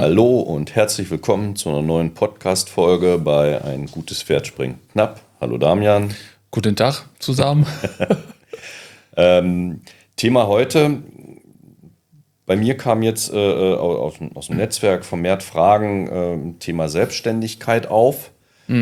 Hallo und herzlich willkommen zu einer neuen Podcast-Folge bei Ein gutes Pferd springt knapp. Hallo Damian. Guten Tag zusammen. Thema heute, bei mir kam jetzt aus dem Netzwerk vermehrt Fragen, Thema Selbstständigkeit auf.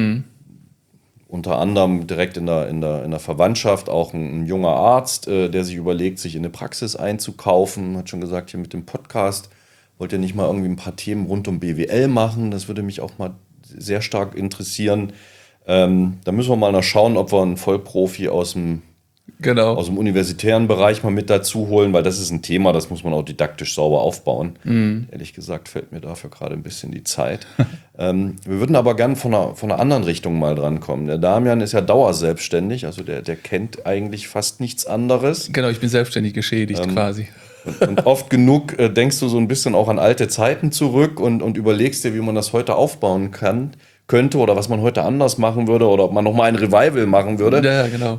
Unter anderem direkt in der Verwandtschaft auch ein junger Arzt, der sich überlegt, sich in eine Praxis einzukaufen. Hat schon gesagt, hier mit dem Podcast wollt ihr nicht mal irgendwie ein paar Themen rund um BWL machen. Das würde mich auch mal sehr stark interessieren. Da müssen wir mal noch schauen, ob wir einen Vollprofi aus dem universitären Bereich mal mit dazu holen, weil das ist ein Thema, das muss man auch didaktisch sauber aufbauen. Ehrlich gesagt fällt mir dafür gerade ein bisschen die Zeit. Wir würden aber gern von einer anderen Richtung mal drankommen. Der Damian ist ja dauerselbstständig, also der kennt eigentlich fast nichts anderes. Genau, ich bin selbstständig geschädigt quasi. Und oft genug denkst du so ein bisschen auch an alte Zeiten zurück und überlegst dir, wie man das heute aufbauen könnte oder was man heute anders machen würde oder ob man nochmal ein Revival machen würde. Ja, genau.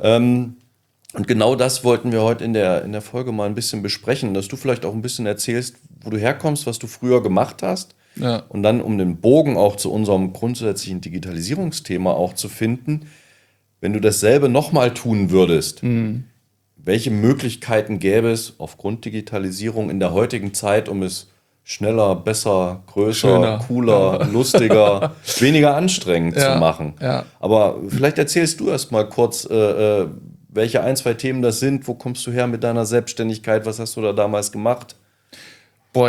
Und genau das wollten wir heute in der Folge mal ein bisschen besprechen, dass du vielleicht auch ein bisschen erzählst, wo du herkommst, was du früher gemacht hast. Ja. Und dann, um den Bogen auch zu unserem grundsätzlichen Digitalisierungsthema auch zu finden, wenn du dasselbe nochmal tun würdest, welche Möglichkeiten gäbe es aufgrund Digitalisierung in der heutigen Zeit, um es schneller, besser, größer, Schöner, cooler, lustiger, weniger anstrengend zu machen? Ja. Aber vielleicht erzählst du erst mal kurz, welche ein, zwei Themen das sind. Wo kommst du her mit deiner Selbstständigkeit? Was hast du da damals gemacht? Boah,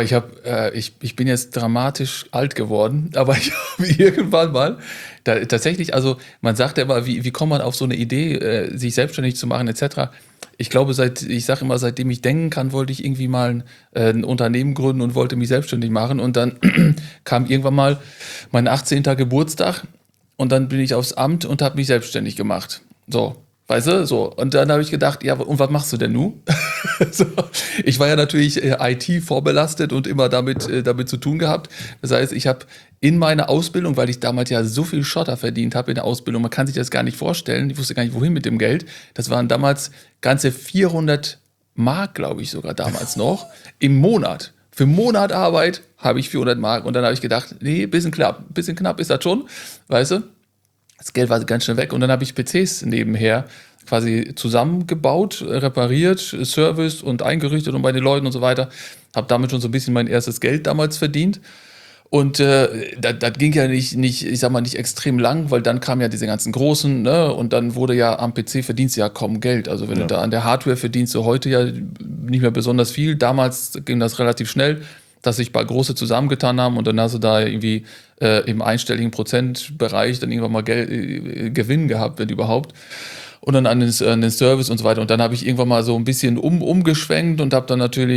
ich bin jetzt dramatisch alt geworden, aber ich habe irgendwann mal, tatsächlich, also man sagt ja immer, wie kommt man auf so eine Idee, sich selbstständig zu machen etc. Ich glaube, seitdem ich denken kann, wollte ich irgendwie mal ein Unternehmen gründen und wollte mich selbstständig machen. Und dann kam irgendwann mal mein 18. Geburtstag und dann bin ich aufs Amt und habe mich selbstständig gemacht. So. Weißt du, so. Und dann habe ich gedacht, ja, und was machst du denn nun? So. Ich war ja natürlich IT vorbelastet und immer damit zu tun gehabt. Das heißt, ich habe in meiner Ausbildung, weil ich damals ja so viel Schotter verdient habe in der Ausbildung, man kann sich das gar nicht vorstellen, ich wusste gar nicht, wohin mit dem Geld. Das waren damals ganze 400 Mark, glaube ich sogar damals noch, im Monat. Für einen Monat Arbeit habe ich 400 Mark. Und dann habe ich gedacht, nee, bisschen knapp ist das schon, weißt du? Das Geld war ganz schnell weg und dann habe ich PCs nebenher quasi zusammengebaut, repariert, serviced und eingerichtet und bei den Leuten und so weiter. Habe damit schon so ein bisschen mein erstes Geld damals verdient. Und das ging ja nicht, ich sag mal, nicht extrem lang, weil dann kamen ja diese ganzen Großen, ne? Und dann wurde ja am PC verdienst du ja kaum Geld. Also wenn du da an der Hardware verdienst, du heute ja nicht mehr besonders viel. Damals ging das relativ schnell, dass sich ein paar Große zusammengetan haben und dann hast du da irgendwie im einstelligen Prozentbereich dann irgendwann mal Gewinn gehabt, wenn überhaupt. Und dann an den Service und so weiter. Und dann habe ich irgendwann mal so ein bisschen umgeschwenkt und habe dann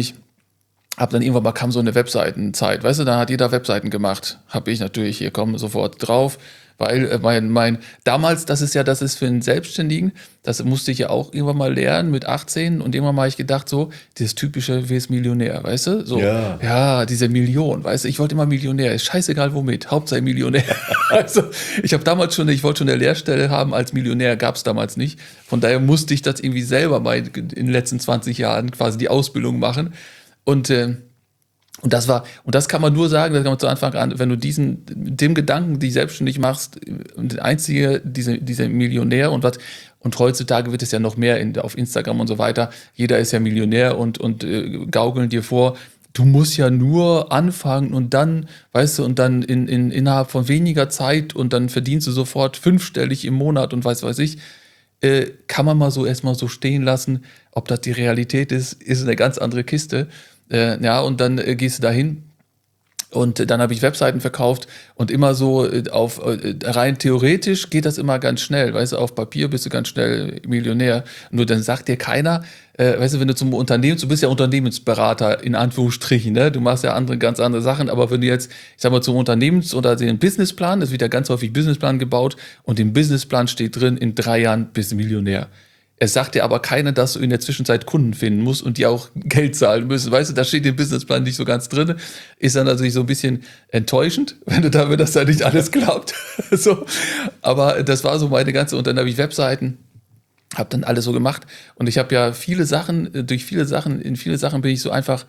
irgendwann mal kam so eine Webseitenzeit, weißt du, da hat jeder Webseiten gemacht. Habe ich natürlich, hier kommen sofort drauf, weil damals, das ist für einen Selbstständigen, das musste ich ja auch irgendwann mal lernen mit 18 und irgendwann mal habe ich gedacht so, dieses typische, wie ist Millionär, weißt du, so, ja, diese Million, weißt du, ich wollte immer Millionär, ist scheißegal womit, Hauptsache Millionär. Also, ich wollte schon eine Lehrstelle haben als Millionär, gab es damals nicht, von daher musste ich das irgendwie selber mal in den letzten 20 Jahren quasi die Ausbildung machen und das kann man nur sagen, das kann man zu Anfang an, wenn du dem Gedanken dich selbstständig machst, der einzige, dieser Millionär und heutzutage wird es ja noch mehr auf Instagram und so weiter, jeder ist ja Millionär und gaukeln dir vor, du musst ja nur anfangen und dann, weißt du, und dann innerhalb von weniger Zeit und dann verdienst du sofort 5-stellig im Monat und weiß ich, kann man mal so erstmal so stehen lassen, ob das die Realität ist eine ganz andere Kiste. Und dann gehst du dahin und dann habe ich Webseiten verkauft und immer so rein theoretisch geht das immer ganz schnell, weißt du, auf Papier bist du ganz schnell Millionär, nur dann sagt dir keiner, weißt du, wenn du du bist ja Unternehmensberater in Anführungsstrichen, ne? Du machst ja ganz andere Sachen, aber wenn du jetzt, ich sag mal, zum oder den Businessplan, es wird ja ganz häufig Businessplan gebaut und im Businessplan steht drin, in 3 Jahren bist du Millionär. Es sagt dir aber keiner, dass du in der Zwischenzeit Kunden finden musst und die auch Geld zahlen müssen. Weißt du, da steht im Businessplan nicht so ganz drin. Ist dann natürlich so ein bisschen enttäuschend, wenn das da nicht alles klappt. So. Aber das war so meine ganze, und dann habe ich Webseiten, habe dann alles so gemacht. Und ich habe ja in viele Sachen bin ich so einfach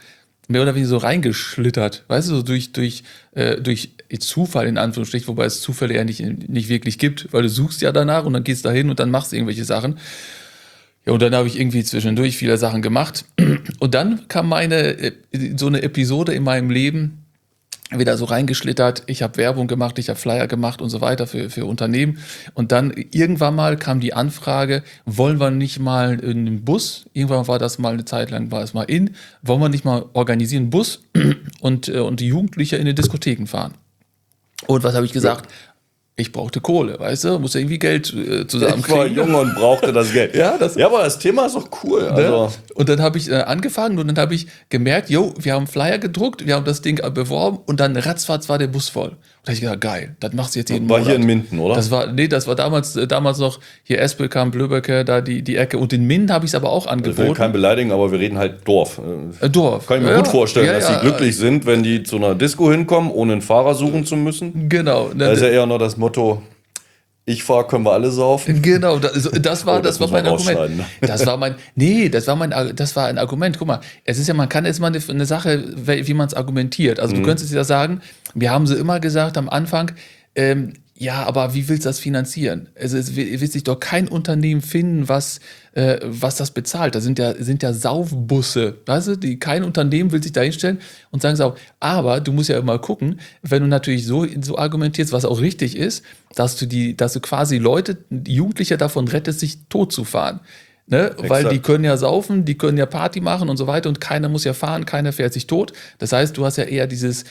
mehr oder weniger so reingeschlittert, weißt du, so durch Zufall in Anführungsstrichen, wobei es Zufälle ja nicht wirklich gibt, weil du suchst ja danach und dann gehst da hin und dann machst du irgendwelche Sachen. Ja, und dann habe ich irgendwie zwischendurch viele Sachen gemacht. Und dann kam so eine Episode in meinem Leben, wieder so reingeschlittert. Ich habe Werbung gemacht, ich habe Flyer gemacht und so weiter für Unternehmen. Und dann irgendwann mal kam die Anfrage, wollen wir nicht mal einen Bus, irgendwann war das mal eine Zeit lang, war es mal wollen wir nicht mal organisieren, einen Bus und die Jugendliche in die Diskotheken fahren. Und was habe ich gesagt? Ich brauchte Kohle, weißt du? Muss ja irgendwie Geld zusammenkriegen. Ich war jung und brauchte das Geld. Ja, aber das Thema ist doch cool. Also. Und dann habe ich angefangen und dann habe ich gemerkt, wir haben Flyer gedruckt, wir haben das Ding beworben und dann ratzfatz war der Bus voll. Und da habe ich gedacht, geil, das machst du jetzt jeden Monat. War hier in Minden, oder? Das war damals noch hier Espelkamp, Blöbecke, da die Ecke. Und in Minden habe ich es aber auch angeboten. Ich will kein beleidigen, aber wir reden halt Dorf. Dorf. Kann ich mir gut vorstellen, dass sie glücklich sind, wenn die zu einer Disco hinkommen, ohne einen Fahrer suchen zu müssen. Genau. Da ist ja eher noch das Motto, ich fahre, können wir alle saufen. Genau, das war mein Argument. Ne? Das war ein Argument. Guck mal, es ist ja, man kann jetzt mal eine Sache, wie man es argumentiert. Also du könntest ja sagen, wir haben sie immer gesagt am Anfang, ja, aber wie willst du das finanzieren? Also es wird sich doch kein Unternehmen finden, was das bezahlt. Da sind ja Saufbusse, weißt du? Kein Unternehmen will sich da hinstellen und sagen so, aber du musst ja immer gucken, wenn du natürlich so argumentierst, was auch richtig ist, dass du quasi Jugendliche davon rettest, sich tot zu fahren. Ne? Weil die können ja saufen, die können ja Party machen und so weiter und keiner muss ja fahren, keiner fährt sich tot. Das heißt, du hast ja eher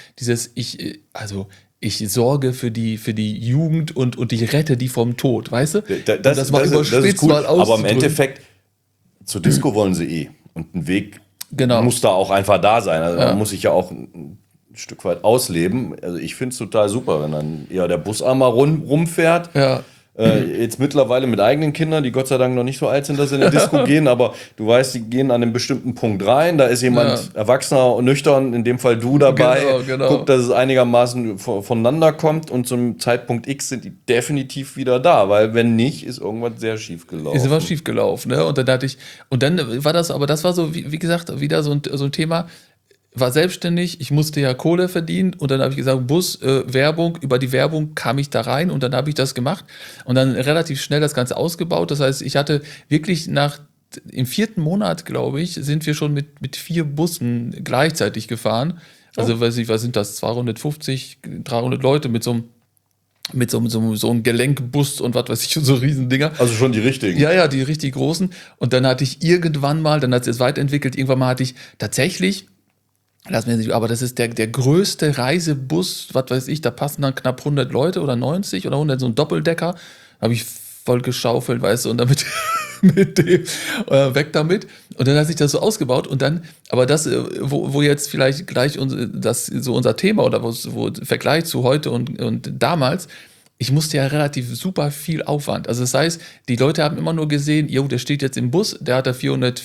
ich sorge für die Jugend und ich rette die vom Tod, weißt du? Das ist cool, aber im Endeffekt, zur Disco wollen sie und ein Weg muss da auch einfach da sein. Also man muss sich ja auch ein Stück weit ausleben. Also ich finde es total super, wenn dann eher der Bus einmal rumfährt. Ja. Jetzt mittlerweile mit eigenen Kindern, die Gott sei Dank noch nicht so alt sind, dass sie in der Disco gehen, aber du weißt, die gehen an einem bestimmten Punkt rein, da ist jemand erwachsener und nüchtern, in dem Fall du dabei, genau. Guckt, dass es einigermaßen voneinander kommt und zum Zeitpunkt X sind die definitiv wieder da, weil wenn nicht, ist irgendwas sehr schief gelaufen. Ist was schief gelaufen, ne? Und dann war das war so, wie gesagt, wieder so ein Thema. War selbstständig, ich musste ja Kohle verdienen und dann habe ich gesagt, Bus, Werbung, über die Werbung kam ich da rein und dann habe ich das gemacht und dann relativ schnell das Ganze ausgebaut. Das heißt, ich hatte wirklich im 4. Monat, glaube ich, sind wir schon mit 4 Bussen gleichzeitig gefahren. Also, weiß ich, was sind das, 250, 300 Leute mit so einem Gelenkbus und was weiß ich, so Riesendinger. Also schon die richtigen. Ja, die richtig großen. Und dann hatte ich dann hat es weiterentwickelt, irgendwann mal hatte ich tatsächlich, aber das ist der größte Reisebus, was weiß ich, da passen dann knapp 100 Leute oder 90 oder 100, so ein Doppeldecker, habe ich voll geschaufelt, weißt du, und damit mit dem weg damit. Und dann hat sich das so ausgebaut und dann, aber das, wo jetzt vielleicht gleich unser Thema oder wo Vergleich zu heute und damals, ich musste ja relativ super viel Aufwand. Also das heißt, die Leute haben immer nur gesehen, der steht jetzt im Bus, der hat da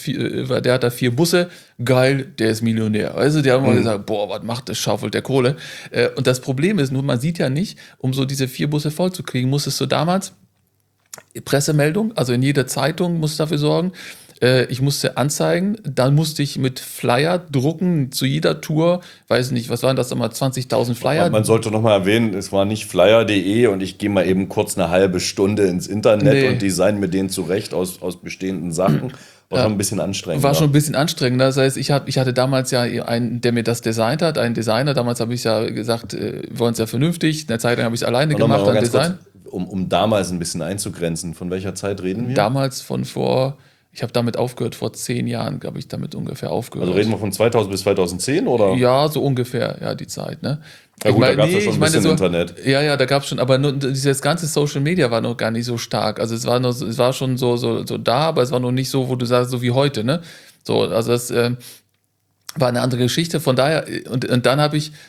4 Busse, geil, der ist Millionär. Also die haben immer gesagt, boah, was macht das, schaufelt der Kohle. Und das Problem ist nur, man sieht ja nicht, um so diese 4 Busse voll zu kriegen, musstest du damals Pressemeldung, also in jeder Zeitung musst du dafür sorgen. Ich musste anzeigen, dann musste ich mit Flyer drucken zu jeder Tour, weiß nicht, was waren das nochmal, 20.000 Flyer? Man sollte nochmal erwähnen, es war nicht flyer.de und ich gehe mal eben kurz eine halbe Stunde ins Internet und design mir den zurecht aus bestehenden Sachen. War schon ein bisschen anstrengend. War schon ein bisschen anstrengend. Das heißt, ich hatte damals ja einen, der mir das designt hat, einen Designer. Damals habe ich ja gesagt, wir wollen es ja vernünftig. In der Zeit lang habe ich es alleine gemacht, ein Design. Kurz, um damals ein bisschen einzugrenzen, von welcher Zeit reden wir? Damals ich habe damit aufgehört, vor 10 Jahren habe ich damit ungefähr aufgehört. Also reden wir von 2000 bis 2010, oder? Ja, so ungefähr, ja, die Zeit, ne? Ja gut, da gab es ja schon ein bisschen Internet. Ja, da gab es schon, aber nur, dieses ganze Social Media war noch gar nicht so stark. Also es war schon so da, aber es war noch nicht so, wo du sagst, so wie heute, ne? So, also das war eine andere Geschichte, von daher, und dann habe ich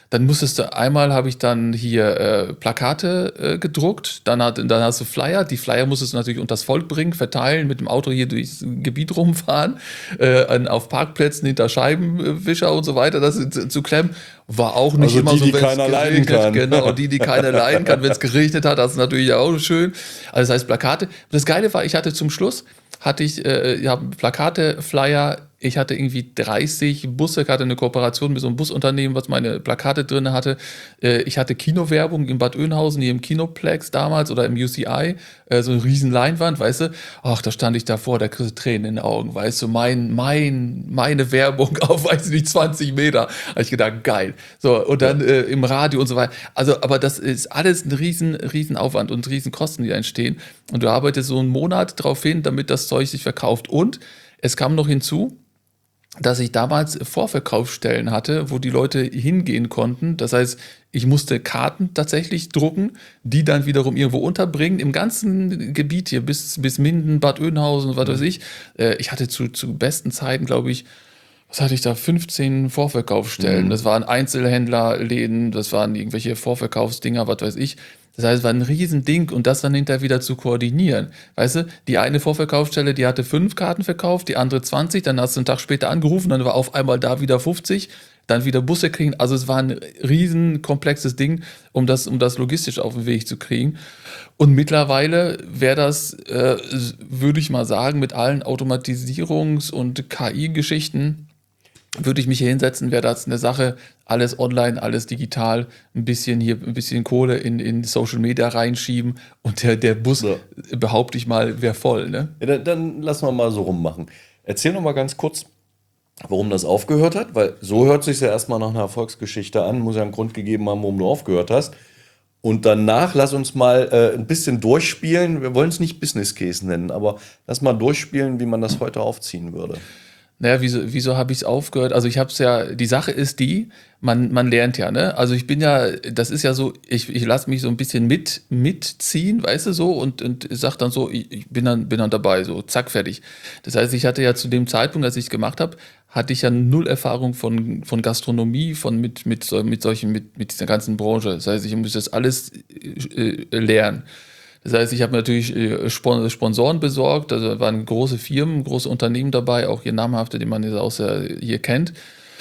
dann hier Plakate gedruckt, dann hast du Flyer, die Flyer musstest du natürlich unters Volk bringen, verteilen, mit dem Auto hier durchs Gebiet rumfahren, auf Parkplätzen hinter Scheibenwischer und so weiter, das zu klemmen, war auch nicht immer so, wenn es geregnet hat. Genau, die keiner leiden kann, wenn es geregnet hat, das ist natürlich auch schön. Also das heißt Plakate. Das Geile war, ich hatte zum Schluss, Plakate, Flyer Ich hatte irgendwie 30 Busse, ich hatte eine Kooperation mit so einem Busunternehmen, was meine Plakate drin hatte. Ich hatte Kinowerbung in Bad Oeynhausen, hier im Kinoplex damals oder im UCI, so eine riesen Leinwand, weißt du. Ach, da stand ich davor, da kriegst du Tränen in den Augen, weißt du. Meine Werbung auf, weiß ich nicht, 20 Meter. Habe ich gedacht, geil. So, und dann im Radio und so weiter. Also, aber das ist alles ein riesen Aufwand und riesen Kosten, die da entstehen. Und du arbeitest so einen Monat drauf hin, damit das Zeug sich verkauft. Und es kam noch hinzu, dass ich damals Vorverkaufsstellen hatte, wo die Leute hingehen konnten. Das heißt, ich musste Karten tatsächlich drucken, die dann wiederum irgendwo unterbringen, im ganzen Gebiet hier, bis Minden, Bad Oeynhausen, was weiß ich. Ich hatte zu besten Zeiten, glaube ich, was hatte ich da, 15 Vorverkaufsstellen. Das waren Einzelhändlerläden, das waren irgendwelche Vorverkaufsdinger, was weiß ich. Das heißt, es war ein Riesending und das dann hinterher wieder zu koordinieren. Weißt du, die eine Vorverkaufsstelle, die hatte 5 Karten verkauft, die andere 20, dann hast du einen Tag später angerufen, dann war auf einmal da wieder 50, dann wieder Busse kriegen. Also es war ein riesen komplexes Ding, um das logistisch auf den Weg zu kriegen. Und mittlerweile wäre das, würde ich mal sagen, mit allen Automatisierungs- und KI-Geschichten, würde ich mich hier hinsetzen, wäre das eine Sache, alles online, alles digital, ein bisschen Kohle in Social Media reinschieben und der Bus, behaupte ich mal, wäre voll, ne? Ja, dann lassen wir mal so rummachen. Erzähl noch mal ganz kurz, warum das aufgehört hat, weil so hört sich ja erstmal nach einer Erfolgsgeschichte an, muss ja einen Grund gegeben haben, warum du aufgehört hast. Und danach lass uns mal ein bisschen durchspielen. Wir wollen es nicht Business Case nennen, aber lass mal durchspielen, wie man das heute aufziehen würde. Naja, wieso habe ich es aufgehört? Also ich habe es ja, die Sache ist die, man lernt ja, ne? Also ich bin ja, das ist ja so, ich lasse mich so ein bisschen mitziehen, weißt du, so, und sag dann so, ich bin dann dabei, so, zack, fertig. Das heißt, ich hatte ja zu dem Zeitpunkt, als ich es gemacht habe, hatte ich ja null Erfahrung von Gastronomie, mit dieser ganzen Branche. Das heißt, ich muss das alles lernen. Das heißt, ich habe natürlich Sponsoren besorgt, also waren große Firmen, große Unternehmen dabei, auch hier namhafte, die man jetzt auch hier kennt.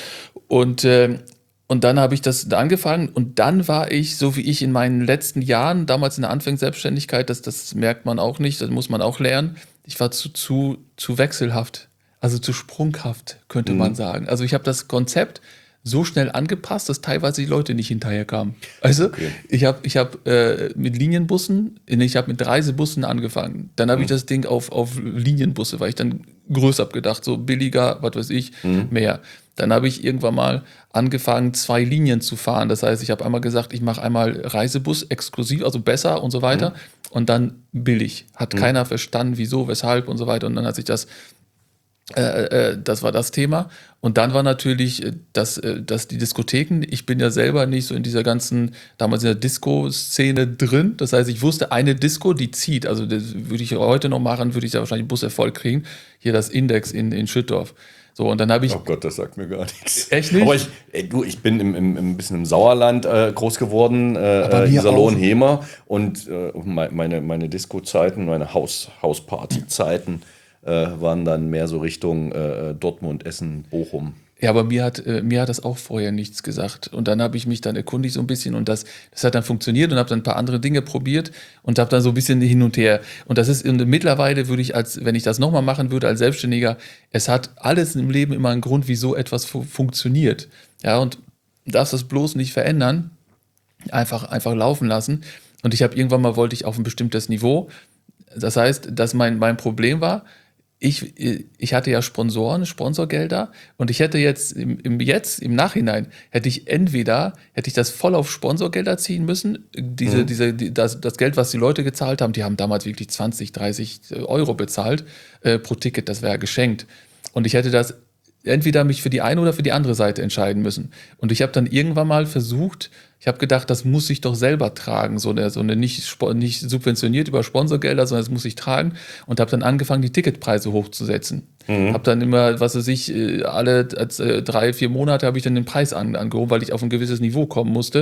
Und dann habe ich das angefangen und dann war ich, so wie ich in meinen letzten Jahren, damals in der Anfangsselbstständigkeit, das merkt man auch nicht, das muss man auch lernen, ich war zu wechselhaft, also zu sprunghaft, könnte man sagen. Also ich habe das Konzept so schnell angepasst, dass teilweise die Leute nicht hinterherkamen. Also ich hab mit Linienbussen, ich habe mit Reisebussen angefangen. Dann habe ich das Ding auf Linienbusse, weil ich dann größer habe gedacht, so billiger, was weiß ich, mehr. Dann habe ich irgendwann mal angefangen, 2 Linien zu fahren. Das heißt, ich habe einmal gesagt, ich mache einmal Reisebus exklusiv, also besser und so weiter. Und dann billig. Hat keiner verstanden, wieso, weshalb und so weiter. Und dann hat sich das war das Thema. Und dann war natürlich, dass die Diskotheken, ich bin ja selber nicht so in dieser ganzen, damals in der Disco-Szene drin. Das heißt, ich wusste, eine Disco, die zieht. Also das würde ich heute noch machen, würde ich da wahrscheinlich Buserfolg kriegen. Hier das Index in Schüttorf. So, und dann habe ich. Oh Gott, das sagt mir gar nichts. Echt nicht? Aber ich bin ein bisschen im Sauerland groß geworden, auch. Iserlohn, Hemer. Und meine Disco-Zeiten, meine Hausparty-Zeiten waren dann mehr so Richtung Dortmund, Essen, Bochum. Ja, aber mir hat das auch vorher nichts gesagt. Und dann habe ich mich dann erkundigt so ein bisschen und das hat dann funktioniert und habe dann ein paar andere Dinge probiert und habe dann so ein bisschen hin und her. Und das ist mittlerweile würde ich wenn ich das nochmal machen würde als Selbstständiger, es hat alles im Leben immer einen Grund, wieso etwas funktioniert. Ja, und darfst das bloß nicht verändern, einfach laufen lassen. Und irgendwann mal wollte ich auf ein bestimmtes Niveau. Das heißt, dass mein Problem war, ich hatte ja Sponsorgelder und ich hätte jetzt im Nachhinein hätte ich das voll auf Sponsorgelder ziehen müssen. Das Geld, was die Leute gezahlt haben, die haben damals wirklich 20, 30 Euro bezahlt pro Ticket, das wäre geschenkt. Und ich hätte das entweder mich für die eine oder für die andere Seite entscheiden müssen. Und ich habe dann irgendwann mal versucht, ich habe gedacht, das muss ich doch selber tragen, so eine nicht subventioniert über Sponsorgelder, sondern das muss ich tragen und habe dann angefangen, die Ticketpreise hochzusetzen. Habe dann immer, was weiß ich, alle 3-4 Monate habe ich dann den Preis angehoben, weil ich auf ein gewisses Niveau kommen musste.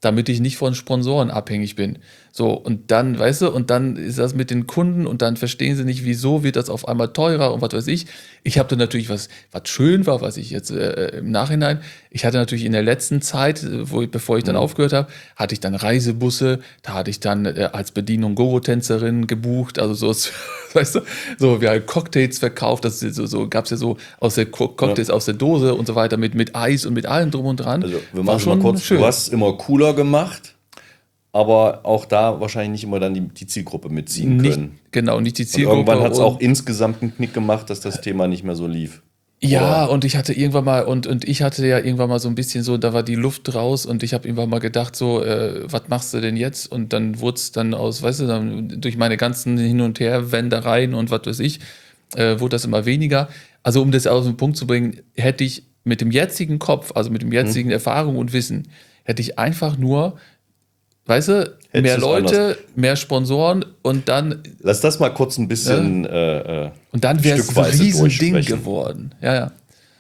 damit ich nicht von Sponsoren abhängig bin. So, und dann, weißt du, und dann ist das mit den Kunden und dann verstehen sie nicht, wieso wird das auf einmal teurer und was weiß ich. Ich habe dann natürlich was schön war, was ich jetzt im Nachhinein, ich hatte natürlich in der letzten Zeit, bevor ich dann aufgehört habe, hatte ich dann Reisebusse, da hatte ich dann als Bedienung Gogo-Tänzerin gebucht, also so, weißt du, so wir halt Cocktails verkauft, das ist so gab es ja so aus der Cocktails aus der Dose und so weiter mit Eis und mit allem drum und dran. Also wir machen schon mal kurz, schön. Du hast es immer cooler gemacht, aber auch da wahrscheinlich nicht immer dann die Zielgruppe mitziehen können. Nicht die Zielgruppe. Und irgendwann hat es auch insgesamt einen Knick gemacht, dass das Thema nicht mehr so lief. Ja, und ich hatte irgendwann mal, und ich hatte ja irgendwann mal so ein bisschen so, da war die Luft raus und ich habe irgendwann mal gedacht, so, was machst du denn jetzt? Und dann wurde es dann aus, weißt du, dann durch meine ganzen Hin- und Her-Wendereien und was weiß ich, wurde das immer weniger. Also um das auf den Punkt zu bringen, hätte ich mit dem jetzigen Kopf, also mit dem jetzigen Erfahrung und Wissen, hätte ich einfach nur, weißt du, mehr Leute, mehr Sponsoren und dann. Lass das mal kurz ein bisschen. Und dann wäre es ein Riesending geworden. Ja, ja.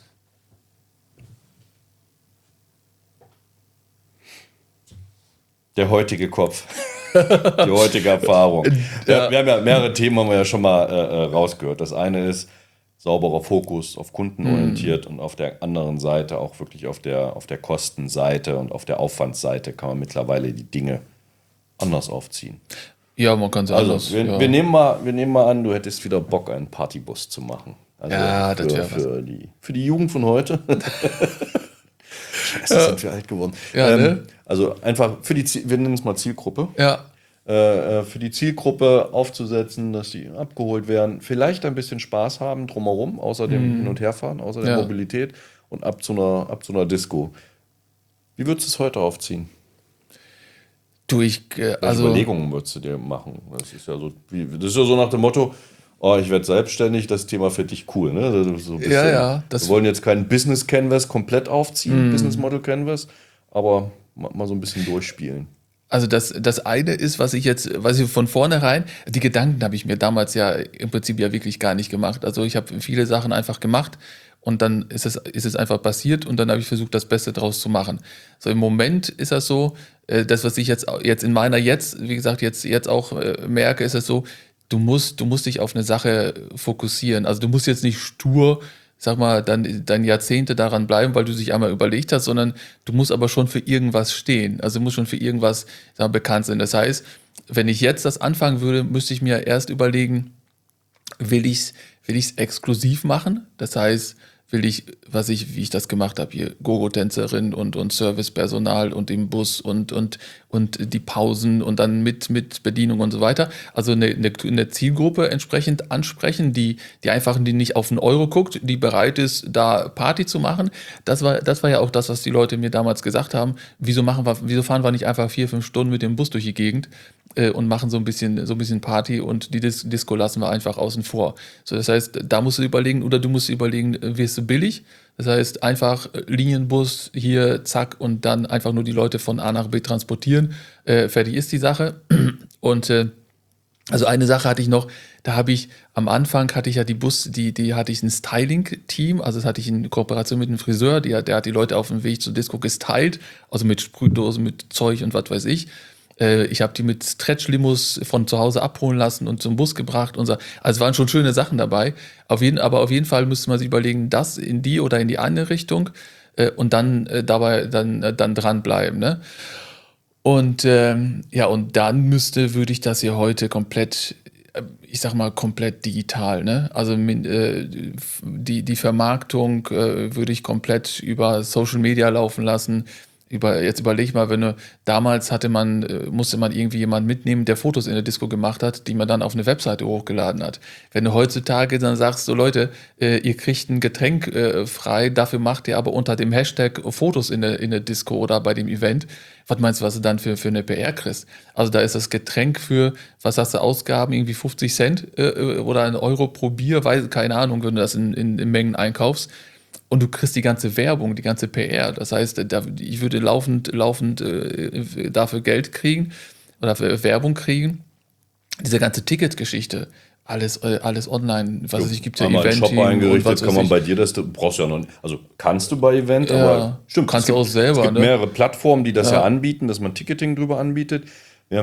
Der heutige Kopf. Die heutige Erfahrung. Ja. Wir haben ja mehrere Themen haben wir ja schon mal rausgehört. Das eine ist sauberer Fokus, auf Kunden orientiert und auf der anderen Seite auch wirklich auf der Kostenseite und auf der Aufwandsseite kann man mittlerweile die Dinge anders aufziehen. Ja, man kann es anders. Wir nehmen mal an, du hättest wieder Bock, einen Partybus zu machen. Also ja, das wäre für die Jugend von heute. Scheiße, sind wir alt geworden. Ja, ne? Also einfach wir nennen es mal Zielgruppe. Ja. Für die Zielgruppe aufzusetzen, dass die abgeholt werden, vielleicht ein bisschen Spaß haben drumherum, außer dem Hin- und Herfahren, außer der Mobilität und ab zu einer Disco. Wie würdest du es heute aufziehen? Welche Überlegungen würdest du dir machen? Das ist ja so nach dem Motto, oh, ich werde selbstständig, das Thema finde ich cool. Ne? So ein bisschen, wir wollen jetzt keinen Business Canvas komplett aufziehen, Business Model Canvas, aber mal so ein bisschen durchspielen. Also das eine ist, was ich von vornherein, die Gedanken habe ich mir damals ja im Prinzip ja wirklich gar nicht gemacht. Also ich habe viele Sachen einfach gemacht und dann ist es einfach passiert und dann habe ich versucht, das Beste draus zu machen. So im Moment ist das so, das, was ich jetzt in meiner wie gesagt, jetzt auch merke, ist es so, du musst dich auf eine Sache fokussieren. Also du musst jetzt nicht stur, sag mal, dann Jahrzehnte daran bleiben, weil du dich einmal überlegt hast, sondern du musst aber schon für irgendwas stehen. Also du musst schon für irgendwas bekannt sein. Das heißt, wenn ich jetzt das anfangen würde, müsste ich mir erst überlegen, will ich's exklusiv machen? Das heißt, wie ich das gemacht habe, hier Gogo-Tänzerin und Servicepersonal und im Bus und die Pausen und dann mit Bedienung und so weiter. Also eine Zielgruppe entsprechend ansprechen, die einfach die nicht auf den Euro guckt, die bereit ist, da Party zu machen. Das war ja auch das, was die Leute mir damals gesagt haben. Wieso fahren wir nicht einfach 4-5 Stunden mit dem Bus durch die Gegend und machen so ein bisschen Party und die Disco lassen wir einfach außen vor. So, das heißt, da musst du überlegen, wirst du billig? Das heißt, einfach Linienbus hier, zack, und dann einfach nur die Leute von A nach B transportieren. Fertig ist die Sache. Und also eine Sache hatte ich noch, am Anfang hatte ich ja hatte ich ein Styling-Team, also das hatte ich in Kooperation mit einem Friseur, der hat die Leute auf dem Weg zur Disco gestylt, also mit Sprühdosen, mit Zeug und was weiß ich. Ich habe die mit Stretch-Limos von zu Hause abholen lassen und zum Bus gebracht. Also es waren schon schöne Sachen dabei. Aber auf jeden Fall müsste man sich überlegen, das in die oder in die andere Richtung und dann dabei dann dranbleiben. Ne? Und und dann würde ich das hier heute komplett, ich sag mal, komplett digital, ne? Also die Vermarktung würde ich komplett über Social Media laufen lassen. Jetzt überleg mal, damals musste man irgendwie jemanden mitnehmen, der Fotos in der Disco gemacht hat, die man dann auf eine Webseite hochgeladen hat. Wenn du heutzutage dann sagst, so Leute, ihr kriegt ein Getränk frei, dafür macht ihr aber unter dem Hashtag Fotos in der Disco oder bei dem Event, was meinst du, was du dann für eine PR kriegst? Also da ist das Getränk für, was hast du, Ausgaben, irgendwie 50 Cent oder 1 Euro pro Bier, keine Ahnung, wenn du das in Mengen einkaufst. Und du kriegst die ganze Werbung, die ganze PR. Das heißt, ich würde laufend dafür Geld kriegen oder für Werbung kriegen. Diese ganze Ticketgeschichte alles online. Was weiß ich, gibt es ja Haben wir einen Shop Eventim und eingerichtet, was kann weiß man ich. bei dir das, du brauchst ja noch, also kannst du bei Event, Ja, aber stimmt. kannst es du auch selber, Es gibt ne? mehrere Plattformen, die das ja anbieten, dass man Ticketing drüber anbietet. Wir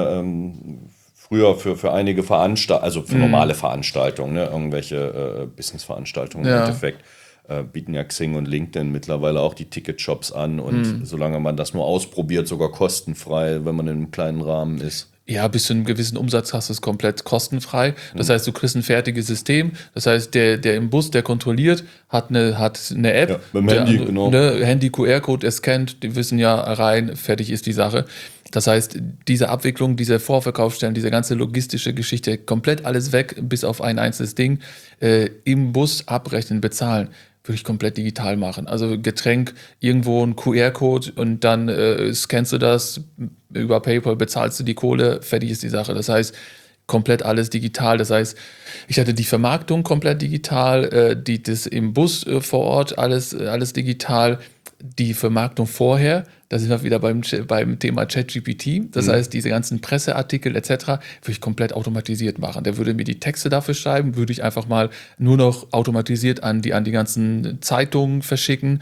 haben früher für einige Veranstaltungen, also für normale Veranstaltungen, ne, irgendwelche Business-Veranstaltungen im Ja. Endeffekt, bieten ja Xing und LinkedIn mittlerweile auch die Ticketshops an und solange man das nur ausprobiert, sogar kostenfrei, wenn man in einem kleinen Rahmen ist. Ja, bis zu einem gewissen Umsatz hast du es komplett kostenfrei. Das heißt, du kriegst ein fertiges System. Das heißt, der im Bus, der kontrolliert, hat eine App. Ja, mit dem Handy, genau. Ne, Handy, QR-Code, er scannt, die wissen ja rein, fertig ist die Sache. Das heißt, diese Abwicklung, diese Vorverkaufsstellen, diese ganze logistische Geschichte, komplett alles weg, bis auf ein einzelnes Ding, im Bus abrechnen, bezahlen. Würde ich komplett digital machen. Also Getränk, irgendwo ein QR-Code und dann scannst du das, über PayPal bezahlst du die Kohle, fertig ist die Sache. Das heißt, komplett alles digital. Das heißt, ich hatte die Vermarktung komplett digital, das im Bus vor Ort, alles digital. Die Vermarktung vorher, da sind wir wieder beim Thema ChatGPT. Das heißt, diese ganzen Presseartikel etc. würde ich komplett automatisiert machen. Der würde mir die Texte dafür schreiben, würde ich einfach mal nur noch automatisiert an die ganzen Zeitungen verschicken.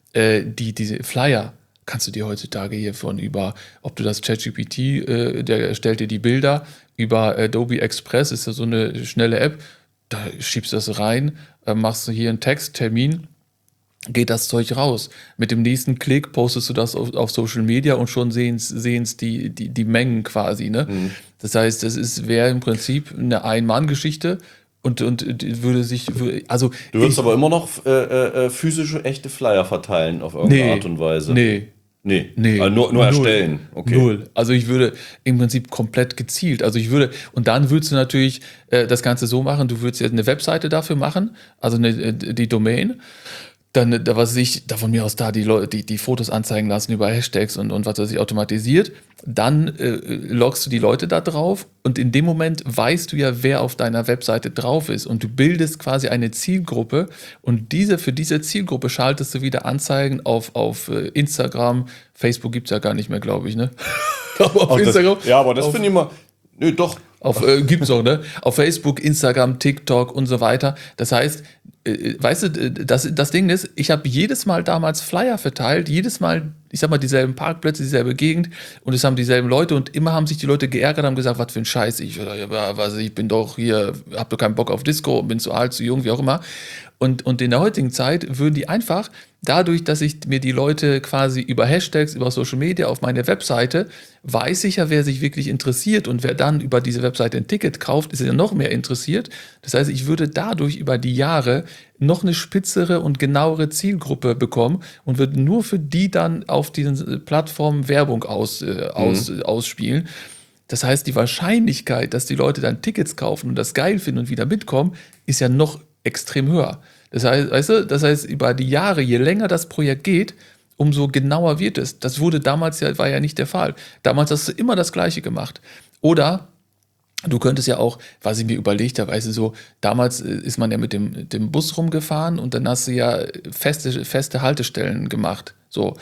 Diese Flyer kannst du dir heutzutage hiervon ob du das ChatGPT, der erstellt dir die Bilder, über Adobe Express, ist ja so eine schnelle App, da schiebst du das rein, machst du hier einen Text, Termin, geht das Zeug raus. Mit dem nächsten Klick postest du das auf Social Media und schon sehen's die Mengen quasi. Ne? Das heißt, wäre im Prinzip eine Ein-Mann-Geschichte und würde sich, also Du würdest aber immer noch physische, echte Flyer verteilen auf irgendeine Art und Weise. Nee. Also nur null. erstellen. Okay. Null. Also ich würde im Prinzip komplett gezielt. Und dann würdest du natürlich das Ganze so machen, du würdest jetzt eine Webseite dafür machen, also die Domain. Dann, da von mir aus da die Fotos anzeigen lassen über Hashtags und was weiß ich, automatisiert. Dann loggst du die Leute da drauf und in dem Moment weißt du ja, wer auf deiner Webseite drauf ist und du bildest quasi eine Zielgruppe und für diese Zielgruppe schaltest du wieder Anzeigen auf Instagram. Facebook gibt es ja gar nicht mehr, glaube ich, ne? Aber auf Instagram. Aber das finde ich mal. Nö, doch. Gibt's auch, ne? Auf Facebook, Instagram, TikTok und so weiter. Das heißt, weißt du, das Ding ist, ich habe jedes Mal damals Flyer verteilt, jedes Mal, ich sag mal, dieselben Parkplätze, dieselbe Gegend und es haben dieselben Leute und immer haben sich die Leute geärgert, haben gesagt, was für ein Scheiß, ich bin doch hier, hab doch keinen Bock auf Disco, bin zu alt, zu jung, wie auch immer. Und in der heutigen Zeit würden die einfach, dadurch, dass ich mir die Leute quasi über Hashtags, über Social Media auf meine Webseite, weiß ich ja, wer sich wirklich interessiert und wer dann über diese Webseite ein Ticket kauft, ist ja noch mehr interessiert. Das heißt, ich würde dadurch über die Jahre noch eine spitzere und genauere Zielgruppe bekommen und würde nur für die dann auf diesen Plattformen Werbung ausspielen. Das heißt, die Wahrscheinlichkeit, dass die Leute dann Tickets kaufen und das geil finden und wieder mitkommen, ist ja noch extrem höher. Das heißt, weißt du, über die Jahre, je länger das Projekt geht, umso genauer wird es. Das war ja nicht der Fall. Damals hast du immer das Gleiche gemacht. Oder du könntest ja auch, was ich mir überlegt habe, weißt du, so, damals ist man ja mit dem Bus rumgefahren und dann hast du ja feste Haltestellen gemacht. So.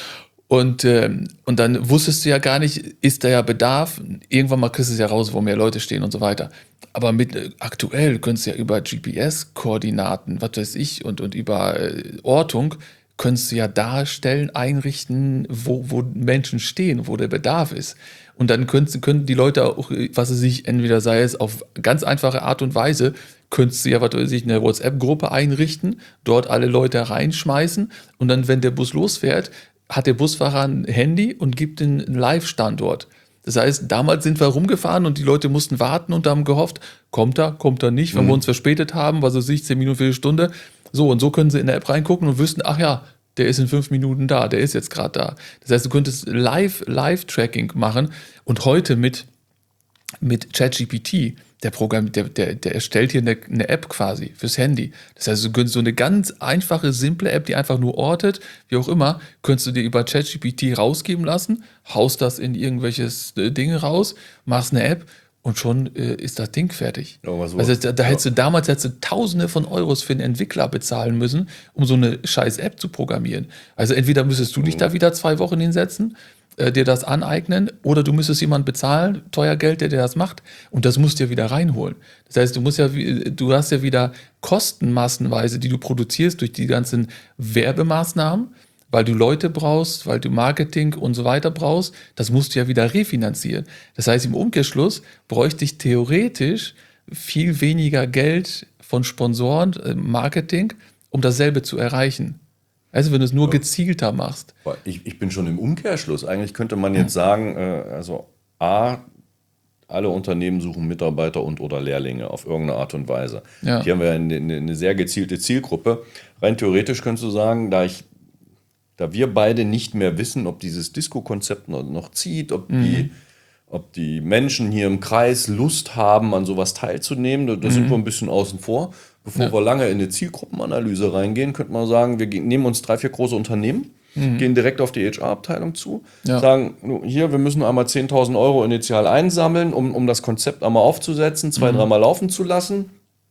Und dann wusstest du ja gar nicht, ist da ja Bedarf? Irgendwann mal kriegst du es ja raus, wo mehr Leute stehen und so weiter. Aber aktuell könntest du ja über GPS-Koordinaten, was weiß ich, und über Ortung, könntest du ja darstellen, einrichten, wo Menschen stehen, wo der Bedarf ist. Und dann können die Leute auch, was sie sich, entweder sei es auf ganz einfache Art und Weise, könntest du ja, was weiß ich, eine WhatsApp-Gruppe einrichten, dort alle Leute reinschmeißen und dann, wenn der Bus losfährt, hat der Busfahrer ein Handy und gibt den Live-Standort. Das heißt, damals sind wir rumgefahren und die Leute mussten warten und haben gehofft, kommt er nicht, wenn wir uns verspätet haben, was weiß ich, 10 Minuten, Viertelstunde. So, und so können sie in der App reingucken und wüssten, ach ja, der ist in 5 Minuten da, der ist jetzt gerade da. Das heißt, du könntest Live-Tracking machen und heute mit ChatGPT, der erstellt hier eine App quasi fürs Handy. Das heißt, du könntest so eine ganz einfache, simple App, die einfach nur ortet, wie auch immer, könntest du dir über ChatGPT rausgeben lassen, haust das in irgendwelches Ding raus, machst eine App und schon ist das Ding fertig. Also hättest du damals Tausende von Euros für einen Entwickler bezahlen müssen, um so eine scheiß App zu programmieren. Also entweder müsstest du dich da wieder 2 Wochen hinsetzen dir das aneignen oder du müsstest jemanden bezahlen, teuer Geld, der dir das macht und das musst du ja wieder reinholen. Das heißt, du hast ja wieder Kosten massenweise, die du produzierst durch die ganzen Werbemaßnahmen, weil du Leute brauchst, weil du Marketing und so weiter brauchst, das musst du ja wieder refinanzieren. Das heißt, im Umkehrschluss bräuchte ich theoretisch viel weniger Geld von Sponsoren, Marketing, um dasselbe zu erreichen. Also wenn du es nur gezielter machst. Ich bin schon im Umkehrschluss. Eigentlich könnte man jetzt sagen, also alle Unternehmen suchen Mitarbeiter und oder Lehrlinge auf irgendeine Art und Weise. Ja. Hier haben wir eine sehr gezielte Zielgruppe. Rein theoretisch könntest du sagen, da wir beide nicht mehr wissen, ob dieses Disco-Konzept noch zieht, ob die Menschen hier im Kreis Lust haben, an sowas teilzunehmen, da sind wir ein bisschen außen vor. Bevor wir lange in eine Zielgruppenanalyse reingehen, könnte man sagen, wir nehmen uns 3, 4 große Unternehmen, gehen direkt auf die HR-Abteilung zu, sagen, hier, wir müssen einmal 10.000 Euro initial einsammeln, um das Konzept einmal aufzusetzen, 2, 3 Mal laufen zu lassen.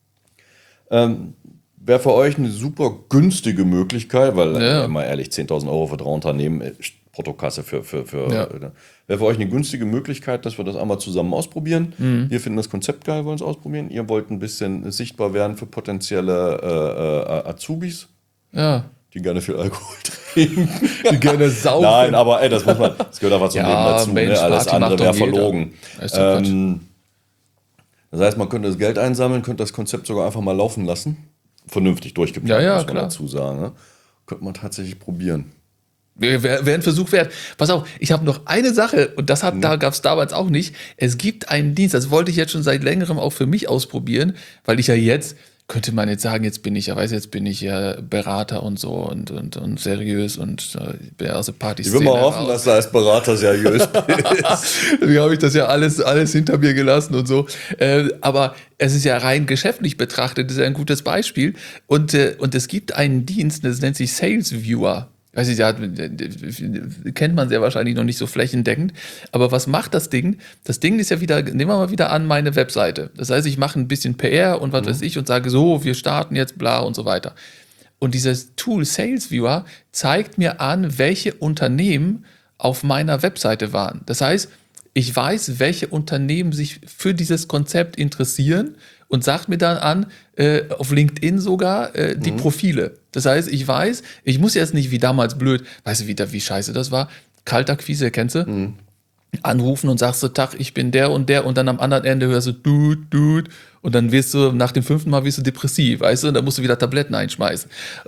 Wäre für euch eine super günstige Möglichkeit, weil, mal ehrlich, 10.000 Euro für 3 Unternehmen, Portokasse wäre für euch eine günstige Möglichkeit, dass wir das einmal zusammen ausprobieren. Wir finden das Konzept geil, wollen es ausprobieren. Ihr wollt ein bisschen sichtbar werden für potenzielle Azubis, die gerne viel Alkohol trinken. Die gerne saufen. Nein, aber das gehört einfach zum Leben dazu. Mensch, Alles Party andere macht wäre doch jeder. verlogen. Ist doch Quatsch. Das heißt, man könnte das Geld einsammeln, könnte das Konzept sogar einfach mal laufen lassen. Vernünftig durchgeplant, muss man klar. dazu sagen. Ne? Könnte man tatsächlich probieren. Wäre ein Versuch wert. Pass auf, ich habe noch eine Sache und da gab es damals auch nicht. Es gibt einen Dienst, das wollte ich jetzt schon seit längerem auch für mich ausprobieren, weil ich ja jetzt, könnte man jetzt sagen, jetzt bin ich ja Berater und so und seriös und bin aus der Party-Szene. Ich will mal hoffen, dass du als Berater seriös bist. Wie habe ich das ja alles hinter mir gelassen und so. Aber es ist ja rein geschäftlich betrachtet, das ist ja ein gutes Beispiel. Und es gibt einen Dienst, das nennt sich Sales Viewer. Weiß ich, kennt man sehr wahrscheinlich noch nicht so flächendeckend. Aber was macht das Ding? Das Ding ist ja wieder, nehmen wir mal wieder an, meine Webseite. Das heißt, ich mache ein bisschen PR und was weiß ich und sage so, wir starten jetzt, bla und so weiter. Und dieses Tool Sales Viewer zeigt mir an, welche Unternehmen auf meiner Webseite waren. Das heißt, ich weiß, welche Unternehmen sich für dieses Konzept interessieren und sagt mir dann an, auf LinkedIn sogar, die Profile. Das heißt, ich weiß, ich muss jetzt nicht wie damals blöd, weißt du, wie scheiße das war? Kaltakquise, kennst du? Anrufen und sagst du, Tag, ich bin der und dann am anderen Ende hörst du, Dude, und dann wirst du, nach dem 5. Mal wirst du depressiv, weißt du, und dann musst du wieder Tabletten einschmeißen.